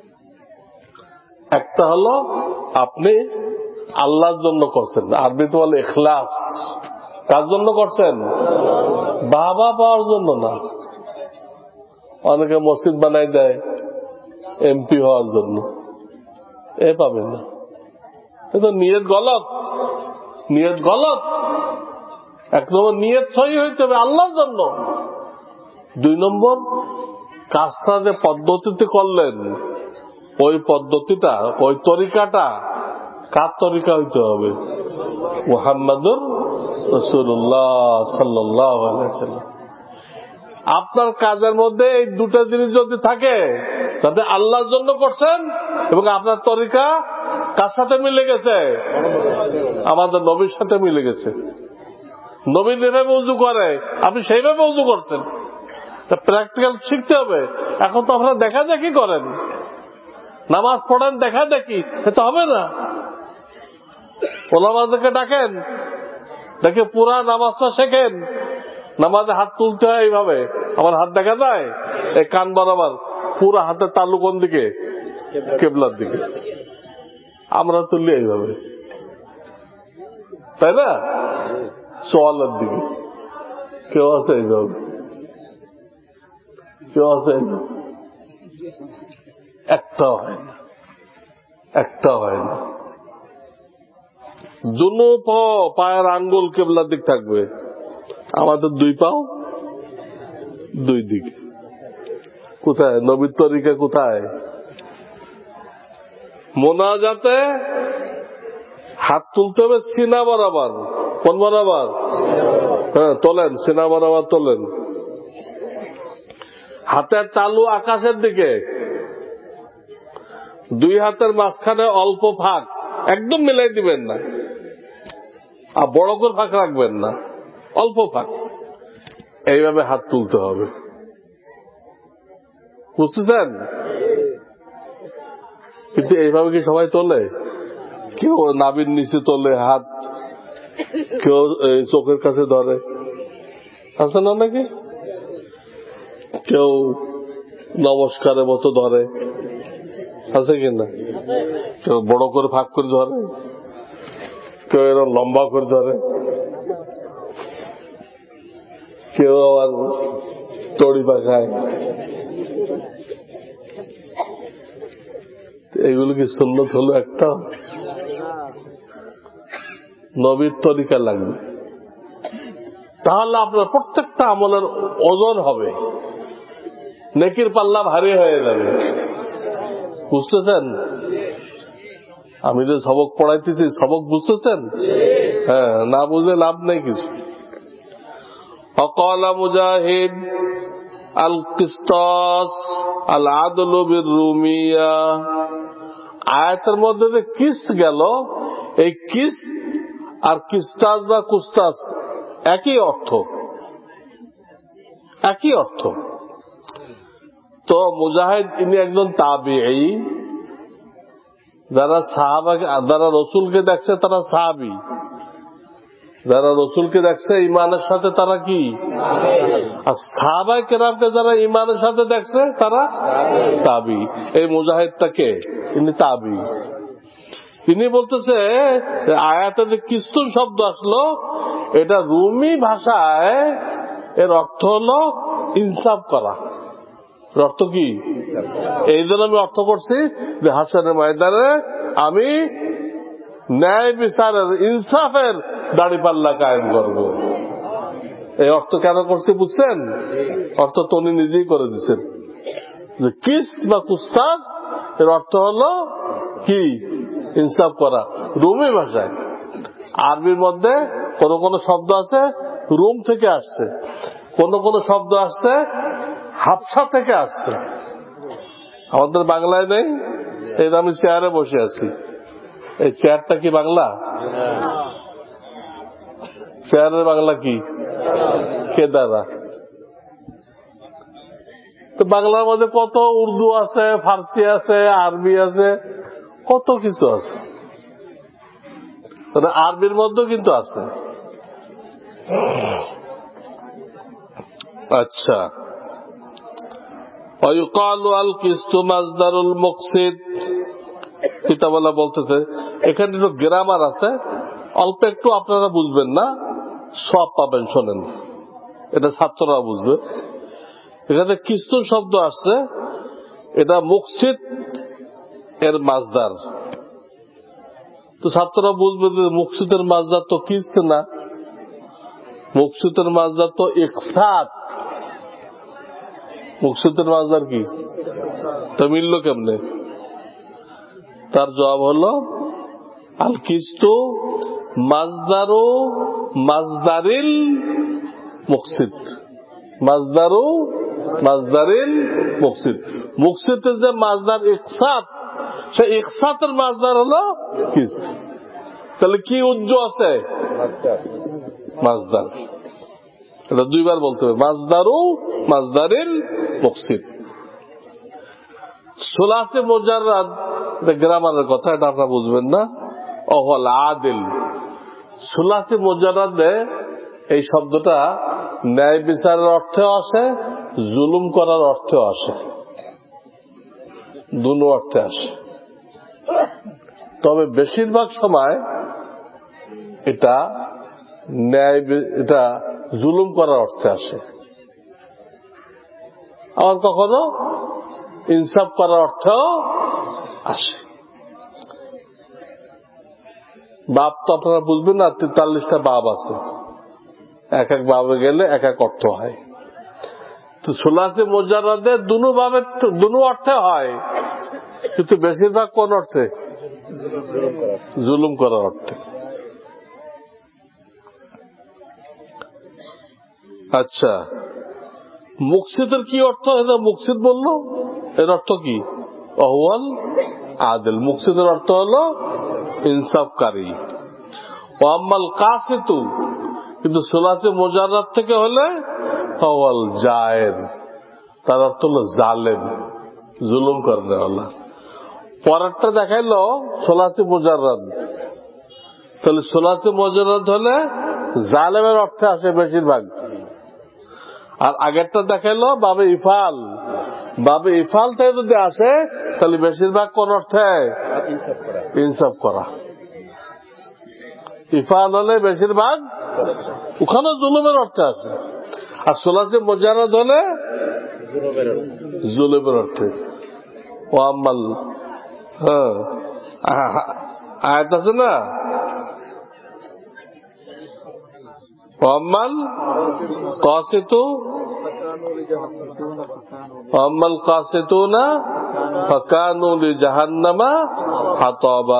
একটা হলো আপনি আল্লাহর জন্য করছেন, আরবিতে বলে ইখলাস। কার জন্য করছেন? বাবা পাওয়ার জন্য না। অনেকে মসজিদ বানাই দেয় এমপি হওয়ার জন্য, এ পাবেন না। কিন্তু নিয়ত গলত, নিয়ত গলত। এক নম্বর নিয়ত সহি হইতে হবে আল্লাহর জন্য। দুই নম্বর, কাজটা যে পদ্ধতিতে করলেন ওই পদ্ধতিটা, ওই তরিকাটা কার তরিকা হইতে হবে? মুহাম্মাদুর রাসূলুল্লাহ সাল্লাল্লাহু আলাইহি ওয়াসাল্লাম। আপনার কাজের মধ্যে এই দুটো জিনিস যদি থাকে, তাতে আল্লাহর জন্য করছেন এবং আপনার তরিকা কার সাথে মিলে গেছে? আমাদের নবীর সাথে মিলে গেছে। নবী যেভাবে উযু করে আপনি সেইভাবে উযু করছেন। প্র্যাকটিক্যাল শিখতে হবে। এখন তো আপনারা দেখা দেখি করেন, নামাজ পড়েন দেখা দেখি, এটা হবে না। ওলামাদেরকে ডাকেন, দেখে পুরা নামাজটা শেখেন। নামাজে হাত তুলতে হয় এইভাবে, আমার হাত দেখা যায় এই কান বরাবর, পুরা হাতের তালু কোন দিকে? কিবলার দিকে। আমরা তুললি এইভাবে, তাই না? সোয়ালের দিকে। কেউ আছে এইভাবে, কেউ আছে এইভাবে। একটাও হয় না, একটাও হয় না। দুনো পাও, পায়ের আঙ্গুল কিবলার দিক থাকবে। আমাদের দুই পাও দুই দিকে। কোথায় নবীর তরিকা? কোথায়? মোনাজাতে হাত তুলতে হবে সিনা বরাবর। কোন বরাবর? হ্যাঁ, তোলেন, সিনা বরাবর তোলেন। হাতের তালু আকাশের দিকে, দুই হাতের মাঝখানে অল্প ফাঁক, একদম মিলাই দিবেন না, আর বড় করে ফাঁক রাখবেন না, অল্প ফাঁক। এইভাবে হাত তুলতে হবে, বুঝতেছেন? কিন্তু এইভাবে কি সবাই তোলে? কেউ নাভির নিচে তোলে হাত, কেউ চোখের কাছে ধরে, আছে না নাকি? কেউ নমস্কারের মতো ধরে, আছে কিনা? কেউ বড় করে ফাঁক করে ধরে, কেউ এরকম লম্বা করে ধরে, কেউ আবার তড়ি পাখায়। এগুলো কি সুন্নত হলো? একটা নবীর তরিকা লাগবে, তাহলে আপনার প্রত্যেকটা আমলের ওজন হবে, নেকির পাল্লা ভারী হয়ে যাবে। বুঝতেছেন? আমি যে সবক পড়াইতেছি, সবক বুঝতেছেন? হ্যাঁ, না বুঝলে লাভ নেই কিছু। وقال মুজাহিদ আল কিসতাস আল আদলু বিররুমিয়া। আয়াতের মধ্যে যে কিস্ত গেল, এই কিস্ত আর কিস্তাস বা কুস্তাস একই অর্থ, একই অর্থ। তো মুজাহিদ ইনি একজন তাবিঈ, যারা সাহাবা, যারা রসুলকে দেখছে তারা সাহাবী, যারা রসুলকে দেখছে ইমানের সাথে তারা কি? আর সাহাবায়ে কেরামকে যারা ইমানের সাথে দেখছে তারা তাবী। এই মুজাহিদটাকে ইনি তাবী। তিনি বলতেছে আয়াতে যে কিস্তুন শব্দ আসলো, এটা রুমি ভাষায় এর অর্থ হলো ইনসাফ করা। অর্থ কি? এই জন্য আমি অর্থ করছি যে হাসরের ময়দানে আমি ন্যায় বিচারের, ইনসাফের দাড়িপাল্লা কায়েম করব। এই অর্থ কেন করছে বুঝছেন? অর্থ তো উনি নিজেই করে দিচ্ছেন যে কিস্ত বা কুস্তাস এর অর্থ হলো কি? ইনসাফ করা, রুমি ভাষায়। আরবির মধ্যে কোন কোন শব্দ আছে রুম থেকে আসছে, কোন কোন শব্দ আসছে হাবশা থেকে আসছে। আমাদের বাংলায় নেই। এই আমি চেয়ারে বসে আছি, এই চেয়ারটা কি বাংলা? চেয়ারের বাংলা কি? কেদারা। তো বাংলার মধ্যে কত উর্দু আছে, ফার্সি আছে, আরবি আছে, কত কিছু আছে। আরবির মধ্যেও কিন্তু আছে। আচ্ছা, ওয়ায়ুকালু আল কিস্তু মাজদারুল মুকসিদ। কিতাবওয়ালা বলতেছে এখানে একটু গ্রামার আছে, অল্প একটু আপনারা বুঝবেন না, সব পাবেন, শোনেন, এটা ছাত্ররা বুঝবে। এখানে কিস্তু শব্দ আসছে, এটা মুকসিদ এর মাজদার। তো ছাত্ররা বুঝবে যে মুকসিদের মাজদার তো কিস্ত না, মুকসিদের মাজদার তো ইকসাত। মুকসিদের মাজদার কি? তা মিলল কেমনে? তার জবাব হলো আল কিস্তু মাজদারু মাজদারিল মুকসিদ, মাজদারু মাজদারিল মুকসিদ। মুকসিদের যে মাজদার ইকসাত, সে ইকসাতের মাজদার হলো কিস্ত। তাহলে কি উজ্জ আছে? মাজদার। এটা দুইবার বলতে হবে, মাজদারু মাজদারিল মুকসিদ। সুলাসে মুজাররাদ গ্রামারের কথা, এটা আপনারা বুঝবেন না। অহল আদিল। সুলাসে মুজাররাদে এই শব্দটা ন্যায় বিচারের অর্থেও আসে, জুলুম করার অর্থেও আসে, দুনো অর্থে আসে। তবে বেশিরভাগ সময় এটা ন্যায়, এটা জুলুম করার অর্থে আসে। আবার কখনো ইনসাফ করার অর্থেও আসে। বাপ তো আপনারা বুঝবেন না, তেতাল্লিশটা বাপ আছে, এক এক বাবে গেলে এক এক অর্থ হয়। তো সুলাসে মুজাররাদে দুনো ভাবে দুনো অর্থে হয়, কিন্তু বেশিরভাগ কোন অর্থে? জুলুম করার অর্থে। আচ্ছা, মুকসিদের কি অর্থ? এটা মুকসিদ বললো, এর অর্থ কি? অহওয়াল আদিল। মুকসিদের অর্থ হলো ইনসাফকারী। ওয়াম্মাল কাসিতু, কিন্তু সুলাসে মুজাররাদ থেকে হলে অহওয়াল জায়ের, তার অর্থ হলো জালেম, জুলুম করনেওয়ালা। পরেরটা দেখাইলো সুলাসে মুজাররাদ, তাহলে সুলাসে মুজাররাদ হলে জালেমের অর্থে আসে বেশিরভাগ। আর আগেরটা দেখাইলো বাবে ইফাল, বাবে ইফাল থেকে যদি আসে তাহলে বেশিরভাগ কোন অর্থে? ইনসাফ করা। ইফাল হলে বেশিরভাগ ওখানে জুলুমের অর্থে আসে, আর সুলাসে মুজাররাদ হলে জুলুমের অর্থে। ও আমাল, হ্যাঁ আয়াত আছে না, ওয়াম্মাল কাসিতু ওয়াম্মাল কাসিতুনা ফাকানু লিজাহান্নামা হাতাবা।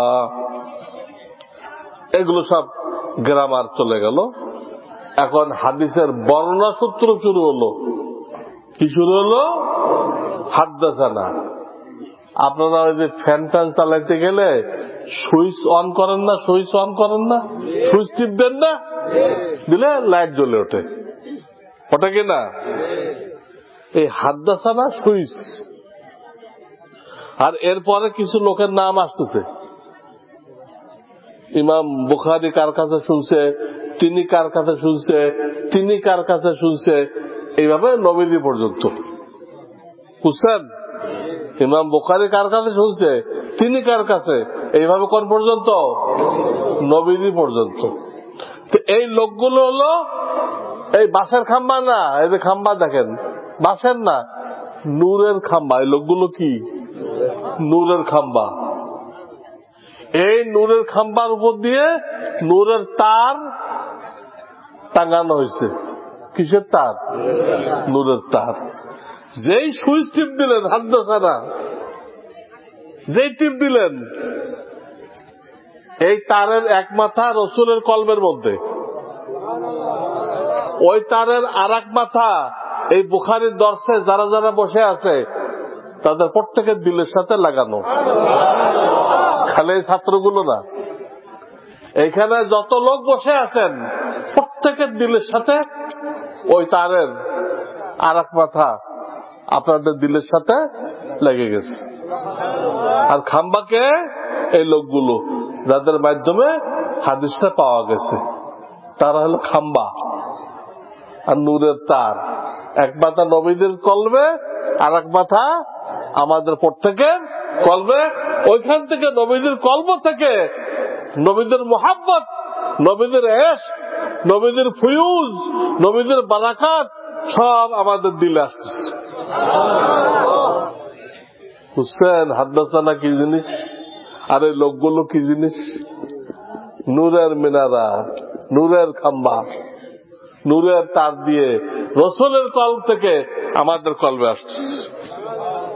এগুলো সব গ্রামার চলে গেল। এখন হাদিসের বর্ণনা সূত্র শুরু হলো। কি শুরু হলো? হাদ্দাসানা। আপনারা ওই যে ফ্যান ট্যান চালাইতে গেলে সুইচ অন করেন না, সুইচ অন করেন না, সুইচ টিপ দেন না, দিলে লাইট জ্বলে ওঠে, ওটা কি না? এই হাদ্দাসানা সুইচ। আর এরপরে কিছু লোকের নাম আসতেছে, ইমাম বুখারী কার কাছে শুনছে, তিনি কার কাছে শুনছে, তিনি কার কাছে শুনছে, এইভাবে নবীজি পর্যন্ত। বুঝছেন? ইমাম বুখারী কার কাছে শুনছে, তিনি কার কাছে, এইভাবে কোন পর্যন্ত? নবীজি পর্যন্ত। তো এই লোকগুলো হলো এই বাঁশের খাম্বা না, এই যে খাম্বা দেখেন, বাঁশের না, নূরের খাম্বা। এই লোকগুলো কি? নূরের খাম্বা। এই নূরের খাম্বার উপর দিয়ে নূরের তার টাঙানো হয়েছে। কিসের তার? নূরের তার। যেই সুইচ টিপ দিলেন, হাদ্দাসানা যেই টিপ দিলেন, এই তারের এক মাথা রসুলের কলবের মধ্যে, ওই তারের আর এক মাথা এই বুখারীর দর্শে যারা যারা বসে আছে তাদের প্রত্যেকের দিলের সাথে লাগানো। খালি ছাত্রগুলো না, এইখানে যত লোক বসে আছেন প্রত্যেকের দিলের সাথে ওই তারের আর এক মাথা আপনাদের দিলের সাথে লেগে গেছে। আর খাম্বাকে এই লোকগুলো যাদের মাধ্যমে হাদিসটা পাওয়া গেছে, তারা হলো খাম্বা। আর নূরের তার, এক মাথা নবীদের কলবে, আর এক মাথা আমাদের প্রত্যেকের কলবে। ওইখান থেকে নবীদের কলব থেকে নবীদের মোহাব্বত, নবীদের ইশক, নবীদের ফুয়ুজ, নবীদের বারাকাত সব আমাদের দিলে আসতেছে। বুঝছেন হাদ্দাসানা কি জিনিস, আর এই লোকগুলো কি জিনিস? নূরের মিনারা, নূরের খাম্বা, নূরের তার দিয়ে রসুলের কলব থেকে আমাদের কলবে আসতেছে।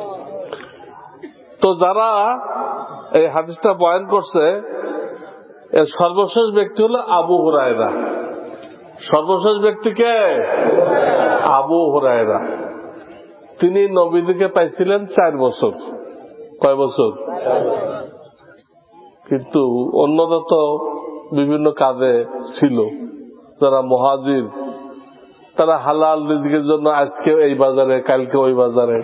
তো যারা এই হাদিসটা বয়ান করছে এর সর্বশেষ ব্যক্তি হলো আবু হুরায়রা। সর্বশেষ ব্যক্তিকে আবু হুরায়রা। তিনি নবীজিকে পাইছিলেন চার বছর। কয় বছর? কিন্তু অন্যরা তো বিভিন্ন কাজে ছিল। যারা মুহাজির তারা হালাল রিজকের জন্য আজকে এই বাজারে কালকে ওই বাজারে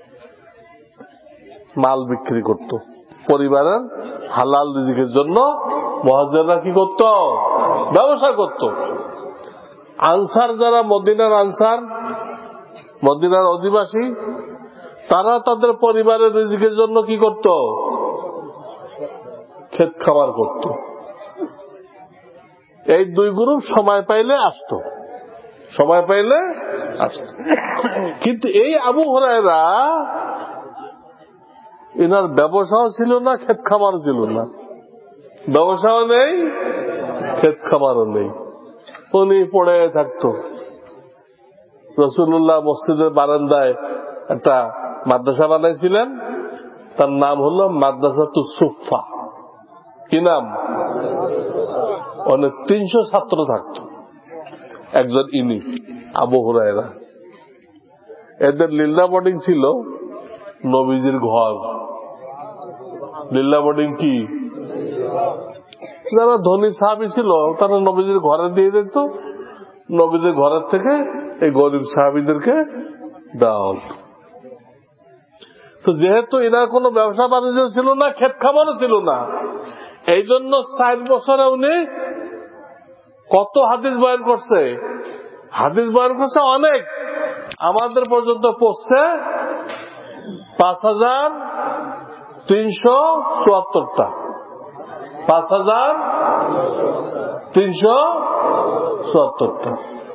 মাল বিক্রি করত। পরিবারের হালাল রিজকের জন্য মুহাজিররা কি করত? ব্যবসা করত। আনসার যারা মদিনার আনসার, মদিনার অধিবাসী, তারা তাদের পরিবারের রিজকের জন্য কি করত? ক্ষেত খামার করত। এই দুই গ্রুপ সময় পাইলে আসতো, সময় পাইলে আসতো। কিন্তু এই আবু হুরায়রা এনার ব্যবসাও ছিল না, ক্ষেত খামারও ছিল না। ব্যবসাও নেই, ক্ষেত খামারও নেই। উনি পড়ে থাকতো। রাসূলুল্লাহ মসজিদের বারান্দায় একটা মাদ্রাসা বানাইছিলেন, তার নাম হলো মাদ্রাসাতুস সুফফা। কি নাম? অনেক তিনশো ছাত্র থাকত। একজন ইনি আবু হুরায়রা। এদের লিল্লা বোর্ডিং ছিল নবীজির ঘর। লিল্লা বোর্ডিং কি? যারা ধনী সাহাবী ছিল তারা নবীজির ঘরে দিয়ে দিত, নবীজির ঘরের থেকে এই গরিব সাহাবীদেরকে দেওয়া হত। তো যেহেতু এনার কোনো ব্যবসা বাণিজ্য ছিল না, ক্ষেত খামারও ছিল না, এই জন্য চার বছরে উনি কত হাদিস বয়ান করছে? হাদিস বয়ান করছে অনেক। আমাদের পর্যন্ত পড়ছে পাঁচ হাজার তিনশো চুয়াত্তরটা। পাঁচ হাজার তিনশো চুয়াত্তরটা।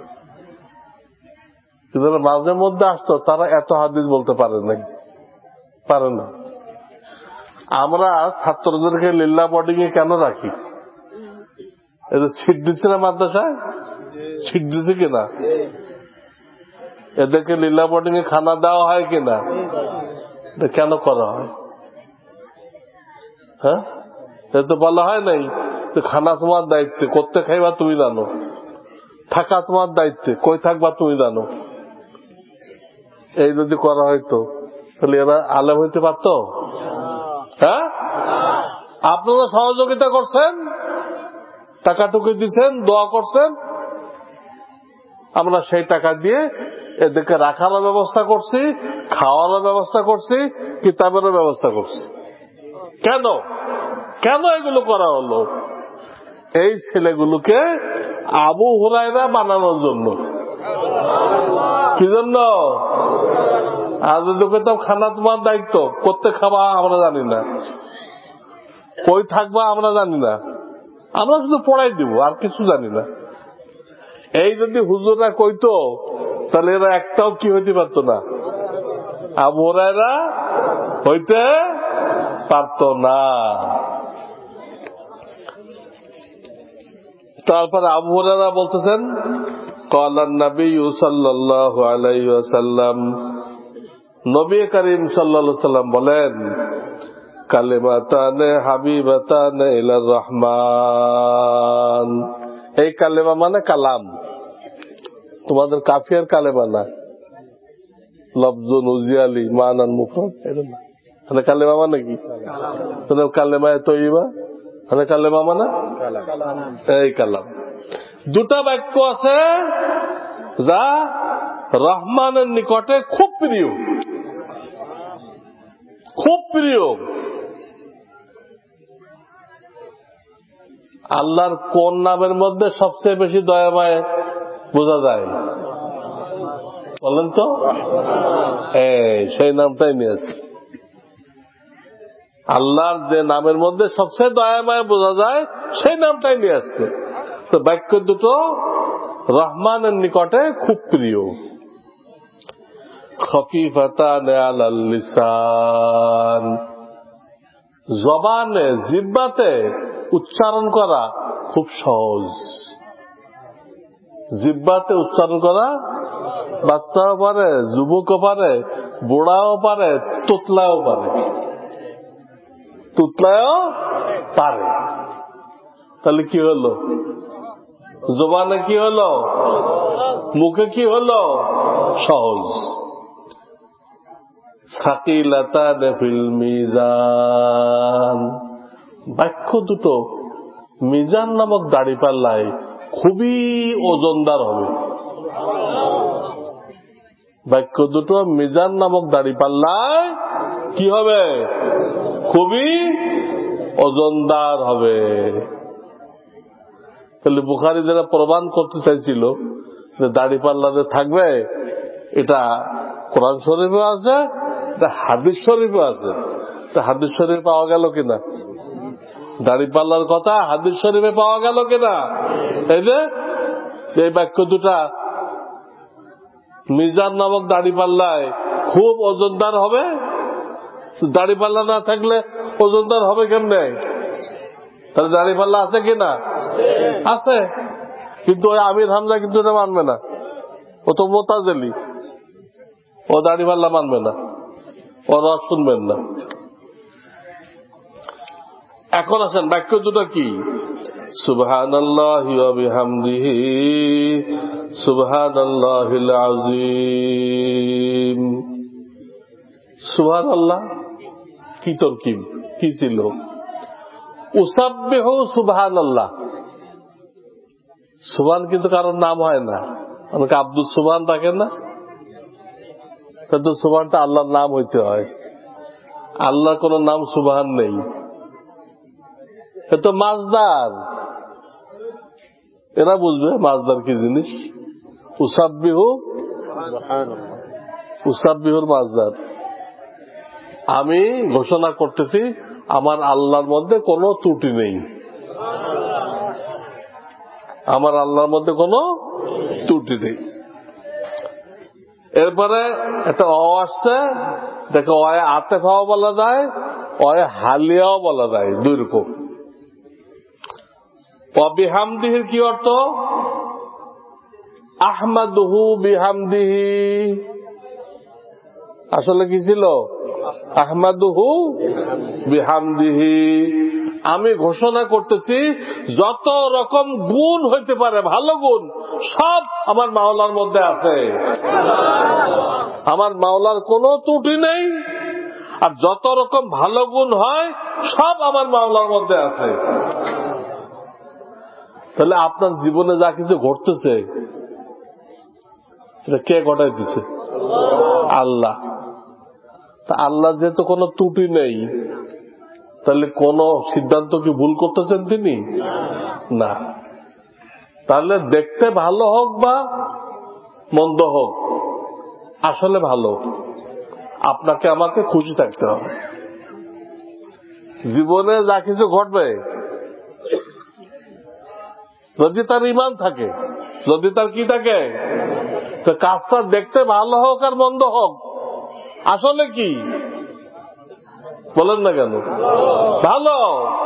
কিন্তু মাঝে মধ্যে আসতো তারা এত হাদিস বলতে পারে না, পারে না। আমরা ছাত্রদেরকে লিল্লা বোর্ডিং এ কেন রাখি? এদের সিট দিচ্ছে না মাদ্রাসায়? সিট দিচ্ছে কিনা? এদেরকে লিল্লা বোর্ডিং এ খানা দেওয়া হয় কিনা? এটা কেন করা হয়? হ্যাঁ, এটা তো বলা হয় নাই খানা তোমার দায়িত্বে, করতে খাইবা তুমি জানো, থাকা তোমার দায়িত্বে, কই থাকবা তুমি জানো। এই যদি করা হয়তো তাহলে এরা আলেম হইতে পারত? হ্যাঁ, আপনারা সহযোগিতা করছেন, টাকা টুকু দিচ্ছেন, দোয়া করছেন, আমরা সেই টাকা দিয়ে এদেরকে রাখারও ব্যবস্থা করছি, খাওয়ারও ব্যবস্থা করছি, কিতাবেরও ব্যবস্থা করছি। কেন কেন এগুলো করা হলো? এই ছেলেগুলোকে আবু হুরায়রা বানানোর জন্য। কি জন্য? আর যদি কইতাম খানা তোমার দায়িত্ব, করতে খাবা আমরা জানি না, কই থাকবা আমরা জানি না, আমরা শুধু পড়াই দিব, আর কিছু জানি না, এই যদি হুজুররা কইতো তাহলে এরা একটাও কি হইতে পারতো না, আবু হুরায়রা হইতে পারত না। তারপরে আবু হুরায়রা বলতেছেন, ক্বালান নবী সাল্লাল্লাহু আলাইহি ওয়াসাল্লাম, নবী করিম সাল্লাল্লাহু আলাইহি ওয়াসাল্লাম বলেন, কালিমাতানে হাবিবাতানে ইলার রহমান। এই কালেমা মানে কালাম, তোমাদের কাফিয়ার কালেমা না, লফজুন উজিয়ালি মানান মুফরাদ, এটা না। মানে কালেমা মানে কি? কালেমায়ে তয়্যিবা মানে কালেমা মানে এই কালাম। দুটা বাক্য আছে যা রহমানের নিকটে খুব প্রিয়, খুব প্রিয়। আল্লাহর কোন নামের মধ্যে সবচেয়ে বেশি দয়াময় বোঝা যায়? বলেন তো। এই সেই নামটাই নিয়েছে। আল্লাহর যে নামের মধ্যে সবচেয়ে দয়াময় বোঝা যায় সেই নামটাই নিয়ে আসছে। তো বাক্য দুটো রহমানের নিকটে খুব প্রিয়। খফিফাতান আলাল লিসান, জবানে জিহ্বাতে উচ্চারণ করা খুব সহজ। জিহ্বাতে উচ্চারণ করা বাচ্চাও পারে, যুবকও পারে, বুড়াও পারে, তোতলাও পারে, তুতলাও পারে। তাহলে কি হলো? জবানে কি হলো? মুখে কি হলো? সহজ। সাকিলাতান ফিল মিজান, বাক্য দুটো মিজান নামক দাড়িপাল্লায় খুবই ওজনদার হবে। বাক্য দুটো মিজান নামক দাড়িপাল্লায় কি হবে? খুবই ওজনদার হবে। তাহলে বুখারী যারা প্রমাণ করতে চাইছিল যে দাড়িপাল্লাতে থাকবে, এটা কোরআন শরীফে আছে, এটা হাদিস শরীফে আছে। হাদিস শরীফে পাওয়া গেল কিনা? দাড়িপাল্লার কথা হাদিস শরীফে পাওয়া গেল কিনা? এই যে এই বাক্য দুটা মিজান নামক দাড়িপাল্লায় খুব ওজনদার হবে। দাড়িপাল্লা না থাকলে ওজনদার হবে কেমনে? তাহলে দাড়িপাল্লা আছে কিনা? আছে। কিন্তু ওই আমির হামজা কিন্তু এটা মানবে না, ও তো মুতাজিলি, ও দাড়িপাল্লা মানবে না, ও রস শুনবেন না। এখন আসেন বাক্য দুটো কি? সুবহানাল্লাহি ওয়া বিহামদিহি সুবহানাল্লাহিল আযীম। সুবহানাল্লাহ কি তরকিব, কি ছিল? উসাব্বিহু সুবহানাল্লাহ। সুবহান কিন্তু কারোর নাম হয় না, অনেকে আব্দুল সুবহান রাখেন না, কিন্তু সুবহানটা আল্লাহর নাম হইতে হয়। আল্লাহর কোন নাম সুবহান নেই, এ তো মাজদার। এরা বুঝবে মাজদার কি জিনিস। উসাব্বিহু, উসাব্বিহুর মাজদার। আমি ঘোষণা করতেছি আমার আল্লাহর মধ্যে কোনো ত্রুটি নেই, আমার আল্লাহর মধ্যে কোনো ত্রুটি নেই। এরপরে একটা অ আসছে, দেখো অয়ে আতেফাও বলা যায়, অয়ে হালিয়াও বলা যায়, দুই রকম। অবিহামদিহির কি অর্থ? আহমাদুহু বিহামদিহি। আসলে কি ছিল? আহমাদুহু বিহামদিহি। আমি ঘোষণা করতেছি যত রকম গুণ হইতে পারে, ভালো গুণ, সব আমার মাওলার মধ্যে আছে। আমার মাওলার কোনো ত্রুটি নেই, আর যত রকম ভালো গুণ হয় সব আমার মাওলার মধ্যে আছে। তাহলে আপনার জীবনে যা কিছু ঘটতেছে এটা কে ঘটাইতেছে? আল্লাহ। তা আল্লাহ যেহেতু কোনো ত্রুটি নেই, তাহলে কোন সিদ্ধান্ত কি ভুল করতেছেন তিনি? না। তাহলে দেখতে ভালো হোক বা মন্দ হোক, আসলে ভালো, আপনাকে আমাকে খুশি থাকতে হবে। জীবনে যা কিছু ঘটবে, যদি তার ঈমান থাকে, যদি তার কি থাকে, তো কাজটা দেখতে ভালো হোক আর মন্দ হোক, আসলে কি বলেন না কেন? ভালো।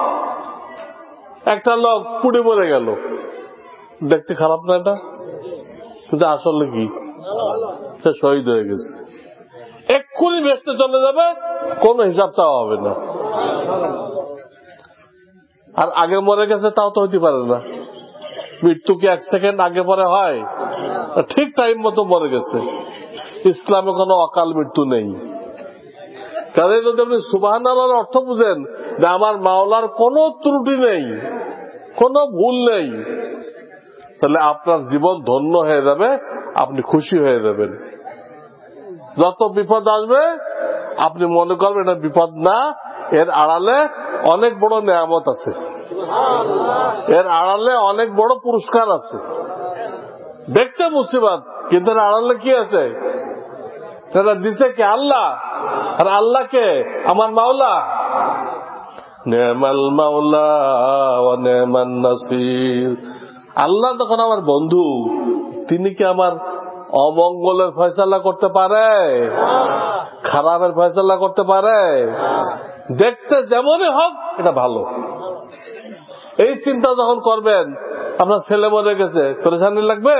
একটা লোক পুড়ে মরে গেল, দেখতে খারাপ না এটা? কিন্তু আসলে কি? সে শহীদ হয়ে গেছে, এক্ষুনি বেঁচতে চলে যাবে, কোন হিসাব চাওয়া হবে না। আর আগে মরে গেছে তাও তো হইতে পারে না। মৃত্যু কি এক সেকেন্ড আগে পরে হয়? ঠিক টাইম মতো মরে গেছে। ইসলামে কোনো অকাল মৃত্যু নেই। তাহলে যদি আপনি সুবহানাল্লাহর অর্থ বুঝেন যে আমার মাওলার কোনো ত্রুটি নেই, কোনো ভুল নেই, তাহলে আপনার জীবন ধন্য হয়ে যাবে, আপনি খুশি হয়ে যাবেন। যত বিপদ আসবে আপনি মনে করবেন এটা বিপদ না, এর আড়ালে অনেক বড় নেয়ামত আছে, এর আড়ালে অনেক বড় পুরস্কার আছে। দেখতে মুসিবত, কিন্তু এর আড়ালে কি আছে? সেটা দিছে কে? আল্লাহ। আর আল্লাহকে আমার মাওলা। নেমাল মাওলা ওয়া নেমান নাসির। আল্লাহ তখন আমার বন্ধু, তিনি কি আমার অমঙ্গলের ফয়সালা করতে পারে? খারাপের ফয়সালা করতে পারে? দেখতে যেমনই হোক এটা ভালো। এই চিন্তা যখন করবেন, আপনার ছেলে মরে গেছে, পরেশানি লাগবে?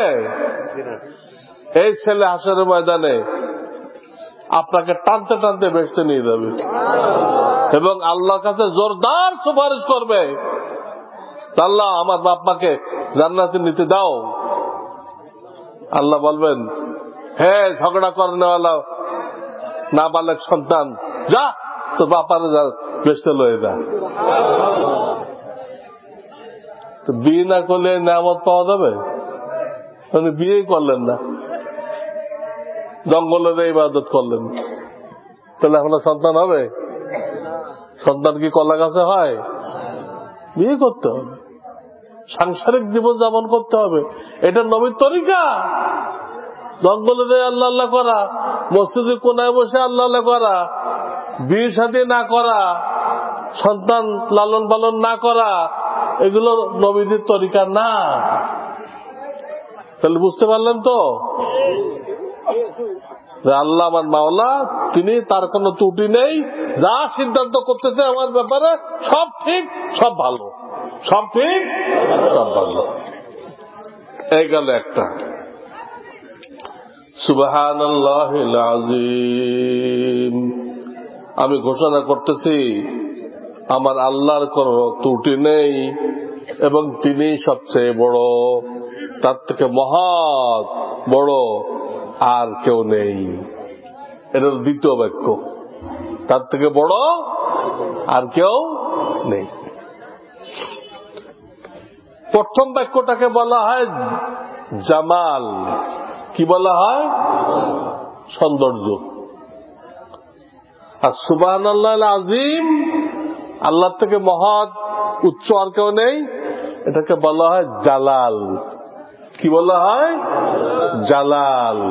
এই ছেলে হাসরের ময়দানে আপনাকে টানতে টানতে বেহেশতে নিয়ে যাবে এবং আল্লাহর কাছে জোরদার সুপারিশ করবে, আল্লাহ আমার বাপ মাকে জান্নাতে নিতে দাও। আল্লাহ বলবেন, হে ঝগড়া করনেওয়ালা নাবালক সন্তান, যা তো বাপারে বেসতে লয়ে যা। বিয়ে না করলে নিয়ামত পাওয়া যাবে? মানে বিয়েই করলেন না, জঙ্গলের ইবাদত করলেন, তাহলে এখন সন্তান হবে? সন্তান কি কলা গাছে হয়? বিয়ে করতে হবে, সাংসারিক জীবন যাপন করতে হবে। এটা নবীর তরিকা। জঙ্গলে আল্লাহ আল্লাহ করা, মসজিদের কোনায় বসে আল্লাহ আল্লাহ করা, বিয়ে শাদী না করা, সন্তান লালন পালন না করা, এগুলো নবীদের তরিকা না। তাহলে বুঝতে পারলেন তো যে আল্লাহ আমার মাওলা, তিনি, তার কোনো ত্রুটি নেই। যা সিদ্ধান্ত করতেছে আমার ব্যাপারে সব ঠিক, সব ভালো, সব ঠিক, সব ভালো। এই গেল একটা। সুবহানাল্লাহিল আযীম। আমি ঘোষণা করতেছি আমার আল্লাহর কোনো ত্রুটি নেই এবং তিনি সবচেয়ে বড়, তার থেকে মহৎ বড় আর কেউ নেই। এটা দ্বিতীয় বাক্য, তার থেকে বড় আর কেউ নেই। প্রথম বাক্যটাকে বলা হয় জামাল। কি বলা হয়? সৌন্দর্য। আর সুবহানাল্লাহিল আযীম, আল্লাহর থেকে মহৎ উচ্চ আর কেউ নেই, এটাকে বলা হয় জালাল। কি বলা হয়? জালাল।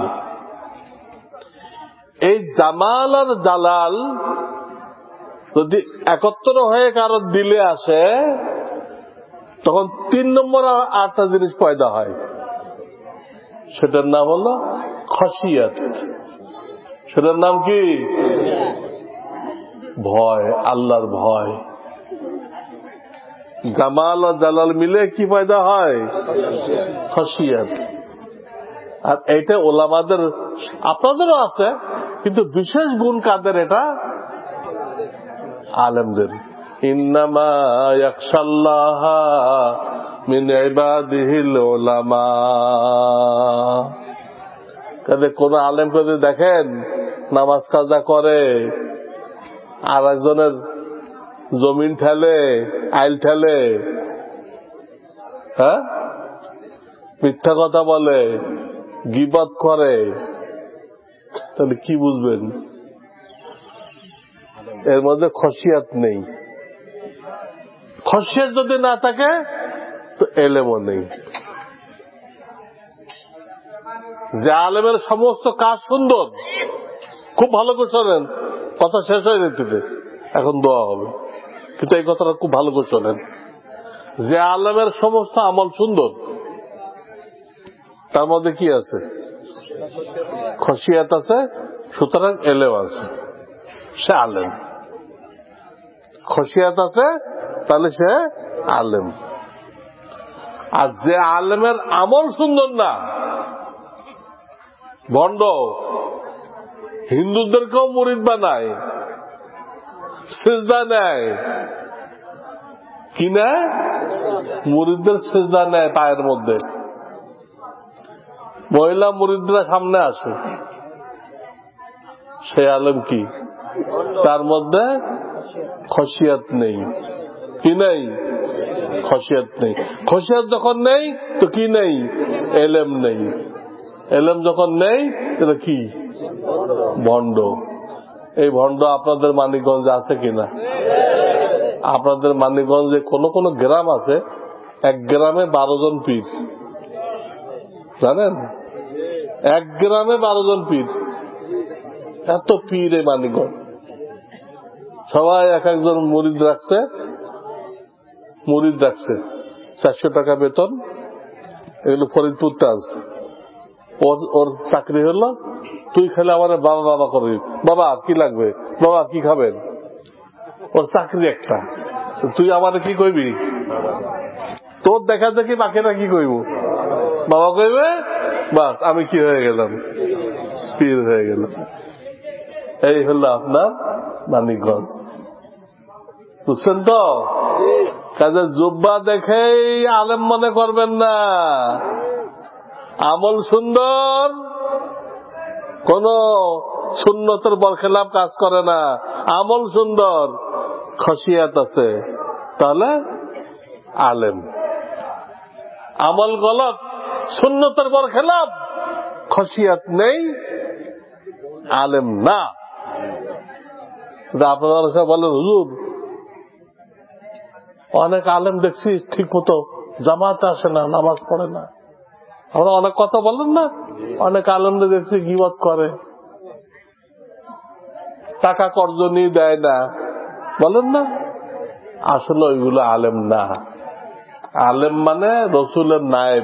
এই জামাল আর জালাল যদি একত্র হয়ে কারো দিলে আসে, তখন তিন নম্বর আটটা জিনিস পয়দা হয়। সেটার নাম হলো খশিয়াত। সেটার নাম কি? ভয়, আল্লাহর ভয়। জামাল আর জালাল মিলে কি পয়দা হয়? খশিয়াত। আর এইটা ওলামাদের, আপনাদেরও আছে, কিন্তু বিশেষ গুণ কাদের? এটা আলেমদের। ইন্নামা ইয়াখশাল্লাহা মিন ইবাদিহিল উলামা। কাজে কোন আলেম যদি দেখেন নামাজ কাজা করে, আর একজনের জমিন ঠেলে, আইল ঠেলে, হ্যাঁ, মিথ্যা কথা বলে, গীবত করে, তাহলে কি বুঝবেন? এর মধ্যে খশিয়াত নেই। খশিয়াত যদি না থাকে তো এলেমও নেই। যে আলেমের সমস্ত কাজ সুন্দর, খুব ভালো করে শোনেন, কথা শেষ হয়ে যেতে, এখন দোয়া হবে, কিন্তু এই কথাটা খুব ভালো করে শোনেন। যে আলেমের সমস্ত আমল সুন্দর, তার মধ্যে কি আছে? খশিয়াত আছে, সুতরাং এলেম আছে, সে আলেম। খশিয়াত আছে, তাহলে সে আলেম। আর যে আলেমের আমল সুন্দর না, ভণ্ড, হিন্দুদেরকেও মুরিদ বানায়, সিজদা নেয়, কি নেয়? মুরিদদের সিজদা নেয় পায়ের মধ্যে। মহিলা মুরিদরা সামনে আসে, সে আলেম কি? তার মধ্যে খশিয়াত নেই। কি নেই? খশিয়াত নেই। খশিয়াত যখন নেই তো কি নেই? এলেম নেই। এলেম যখন নেই এটা কি? ভণ্ড। এই ভণ্ড আপনাদের মানিকগঞ্জে আছে কিনা? আপনাদের মানিকগঞ্জে কোন কোন গ্রাম আছে, এক গ্রামে বারো জন পীর, জানেন? এক গ্রামে বারো জন পীর। এত পীর এই মানিকগঞ্জ। সবাই এক একজন মুরিদ রাখছে, মুরিদ রাখছে, চারশো টাকা বেতন। এগুলো ফরিদপুরতে আছে। ওর চাকরি হলো, তুই খেলে আমার বাবা বাবা করবি, বাবা কি লাগবে, বাবা কি খাবেন। ওর চাকরি একটা, তুই আমার কি কইবি? তোর দেখা দেখি বাকিরা কি কইব? বাবা কইবে, বাস আমি কি হয়ে গেলাম? পীর হয়ে গেলাম। এই হলো আপনার মানিকগঞ্জ। বুঝছেন তো? কাজে জুব্বা দেখেই আলেম মনে করবেন না। আমল সুন্দর, কোন সুন্নতের বরখেলাপ কাজ করে না। আমল সুন্দর, খশিয়াত আছে, তাহলে আলেম। আমল গলত, সুন্নতের বরখেলাপ, খশিয়াত নেই, আলেম না। আপনারা বলেন হুজুর অনেক আলেম দেখছি ঠিক মতো জামাতে আসে না, নামাজ পড়ে না। আমরা অনেক কথা বলেন না, অনেক আলেমদের দেখছি গীবত করে, টাকা কর্জনি দেয় না, বলেন না। আসলে ওইগুলো আলেম না। আলেম মানে রসুলের নায়েব।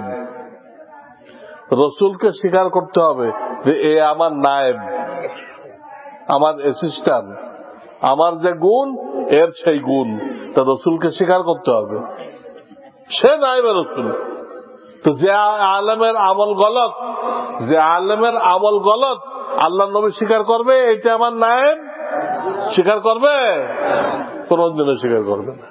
রসুলকে স্বীকার করতে হবে যে এ আমার নায়েব, আমার অ্যাসিস্ট্যান্ট, আমার যে গুণ এর সেই গুণ, তা রসুলকে স্বীকার করতে হবে। সে নায়েব রসুল। তো যে আলেমের আমল গলত, যে আলেমের আমল গলত আল্লাহ নবী স্বীকার করবে এটা আমার নায়েব? স্বীকার করবে? কোনদিনও স্বীকার করবে না।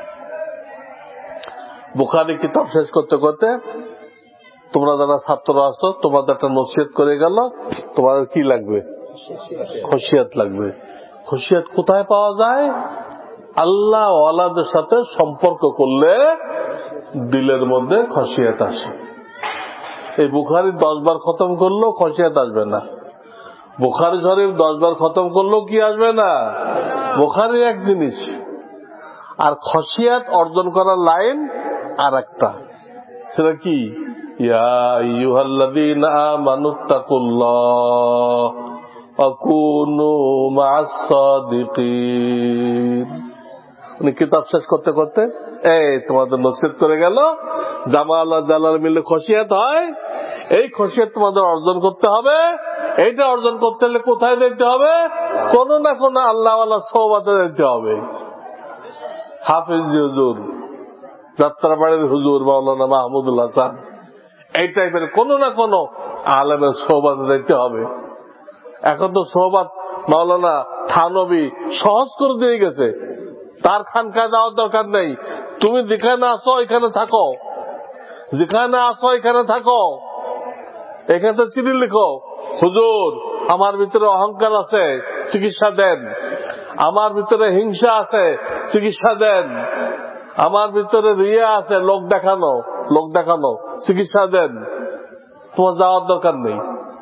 বুখারী কিতাব শেষ করতে করতে তোমরা যারা ছাত্র আছো তোমাদের একটা নসিহত করে গেল, তোমাদের কি লাগবে? খশিয়াত লাগবে। খশিয়াত কোথায় পাওয়া যায়? আল্লাহ ওয়ালাদের সাথে সম্পর্ক করলে দিলের মধ্যে খশিয়াত আসে। এই বুখারী দশ বার খতম করলেও খশিয়াত আসবে না। বুখারী শরীফ দশ বার খতম করলেও কি আসবে না? বুখারী এক জিনিস, আর খশিয়াত অর্জন করার লাইন আর একটা। সেটা কি? ইয়া আইয়ুহাল্লাযীনা আমানুত্তাকুল্লাহ ওয়া কুনু মা'আস সাদিকিন। উনি কিতাব শেষ করতে করতে এই তোমাদের নসিহত করে গেল, জামাল আর জালাল মিলে খশিয়াত হয়। এই খশিয়াত তোমাদের অর্জন করতে হবে। এইটা অর্জন করতে হলে কোথায় যেতে হবে? কোন না কোন আল্লাহওয়ালা সোহবতে যেতে হবে। হাফিজ হুজুর, যাত্রাবাড়ির হুজুর মাওলানা মাহমুদুল হাসান, এই টাইপের কোন না কোন আলেমের সোহবতে যেতে হবে। এখন তো সোহবত মাওলানা থানবী সহজ করে দিয়ে গেছে, তার খানকায় যাওয়ার দরকার নেই। তুমি যেখানে আসো এখানে থাকো, যেখানে আসো এখানে থাকো, এখানে চিঠি লিখো, হুজুর আমার ভিতরে অহংকার আছে, চিকিৎসা দেন। আমার ভিতরে হিংসা আছে, চিকিৎসা দেন। আমার ভিতরে রিয়া আছে, লোক দেখানো, লোক দেখানো, চিকিৎসা দেন। তোমার যাওয়ার দরকার নেই।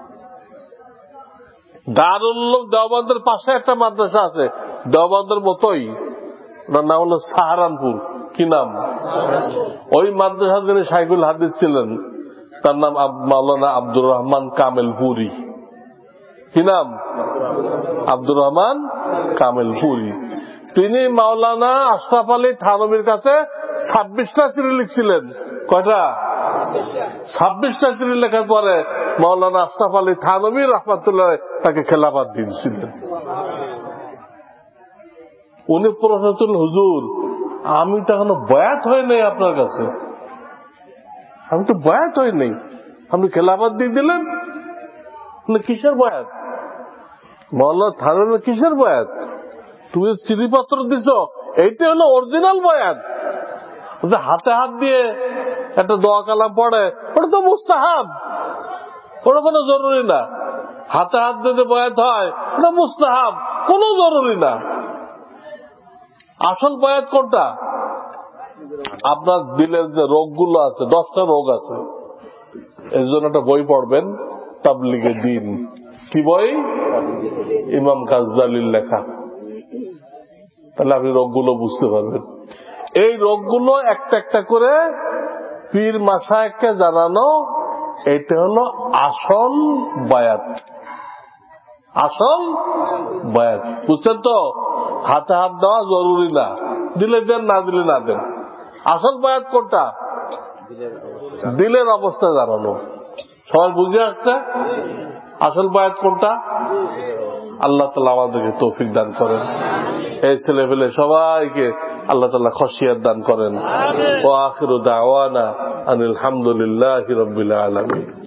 দারুল উলুম দেওবন্দের পাশে একটা মাদ্রাসা আছে, দেওবন্দের মতোই, ওটার নাম হলো সাহারানপুর। কি নাম? ওই মাদ্রাসার যিনি শাইখুল হাদিস ছিলেন তার নাম মাওলানা আব্দুর রহমান কামেলপুরি। কি নাম? আব্দুর রহমান কামেলপুরি। তিনি মাওলানা আশরাফ আলী থানবীর কাছে ছাব্বিশটা চিঠি লিখছিলেন। কয়টা? ছাব্বিশটা চিঠি লেখার পরে মাওলানা আশরাফ আলী থানবী রহমাতুল্লাহ তাকে খেলাফত দিয়েছিলেন। উনি প্রশ্ন তুললেন, হুজুর আমি তো এখনো বয়াত হয়ে নেই আপনার কাছে, আমি তো বয়াত হই নেই, আপনি খেলাফত দিয়ে দিলেন? কিসের বয়াত? মাওলানা থানবী কিসের বয়াত? তুমি চিঠিপত্র দিছ, এইটা হলো অরিজিনাল বয়াত। হাতে হাত দিয়ে একটা দোয়া কালাম পড়ে, ওটা তো মুস্তাহাব, ওটা কোনো জরুরি না। হাতে হাত দিয়ে বয়াত হয়, ওটা মুস্তাহাব, কোনো জরুরি না। আসল বয়াত কোনটা? আপনার দিলের যে রোগগুলো আছে, দশটা রোগ আছে, এর জন্য একটা বই পড়বেন, তাবলীগে দ্বীন। কি বই? ইমাম গাজ্জালির লেখা। তাহলে আপনি রোগগুলো বুঝতে পারবেন। এই রোগগুলো একটা একটা করে পীর মাশায়েখকে জানানো, এটা হলো আসল বায়াত। আসল বায়াত বুঝছেন তো? হাতে হাত দেওয়া জরুরি না, দিলে দেন, না দিলে না দেন। আসল বায়াত কোনটা? দিলের অবস্থা জানানো। সবাই বুঝে আসছে আসল বায়াত কোনটা? আল্লাহ তাআলা আমাদেরকে তৌফিক দান করেন। এই ছেলে পেলে সবাইকে আল্লাহ তাআলা খশিয়াত দান করেন। ওয়া আখিরু দাওয়ানা আনিল হামদুলিল্লাহি রাব্বিল আলামিন।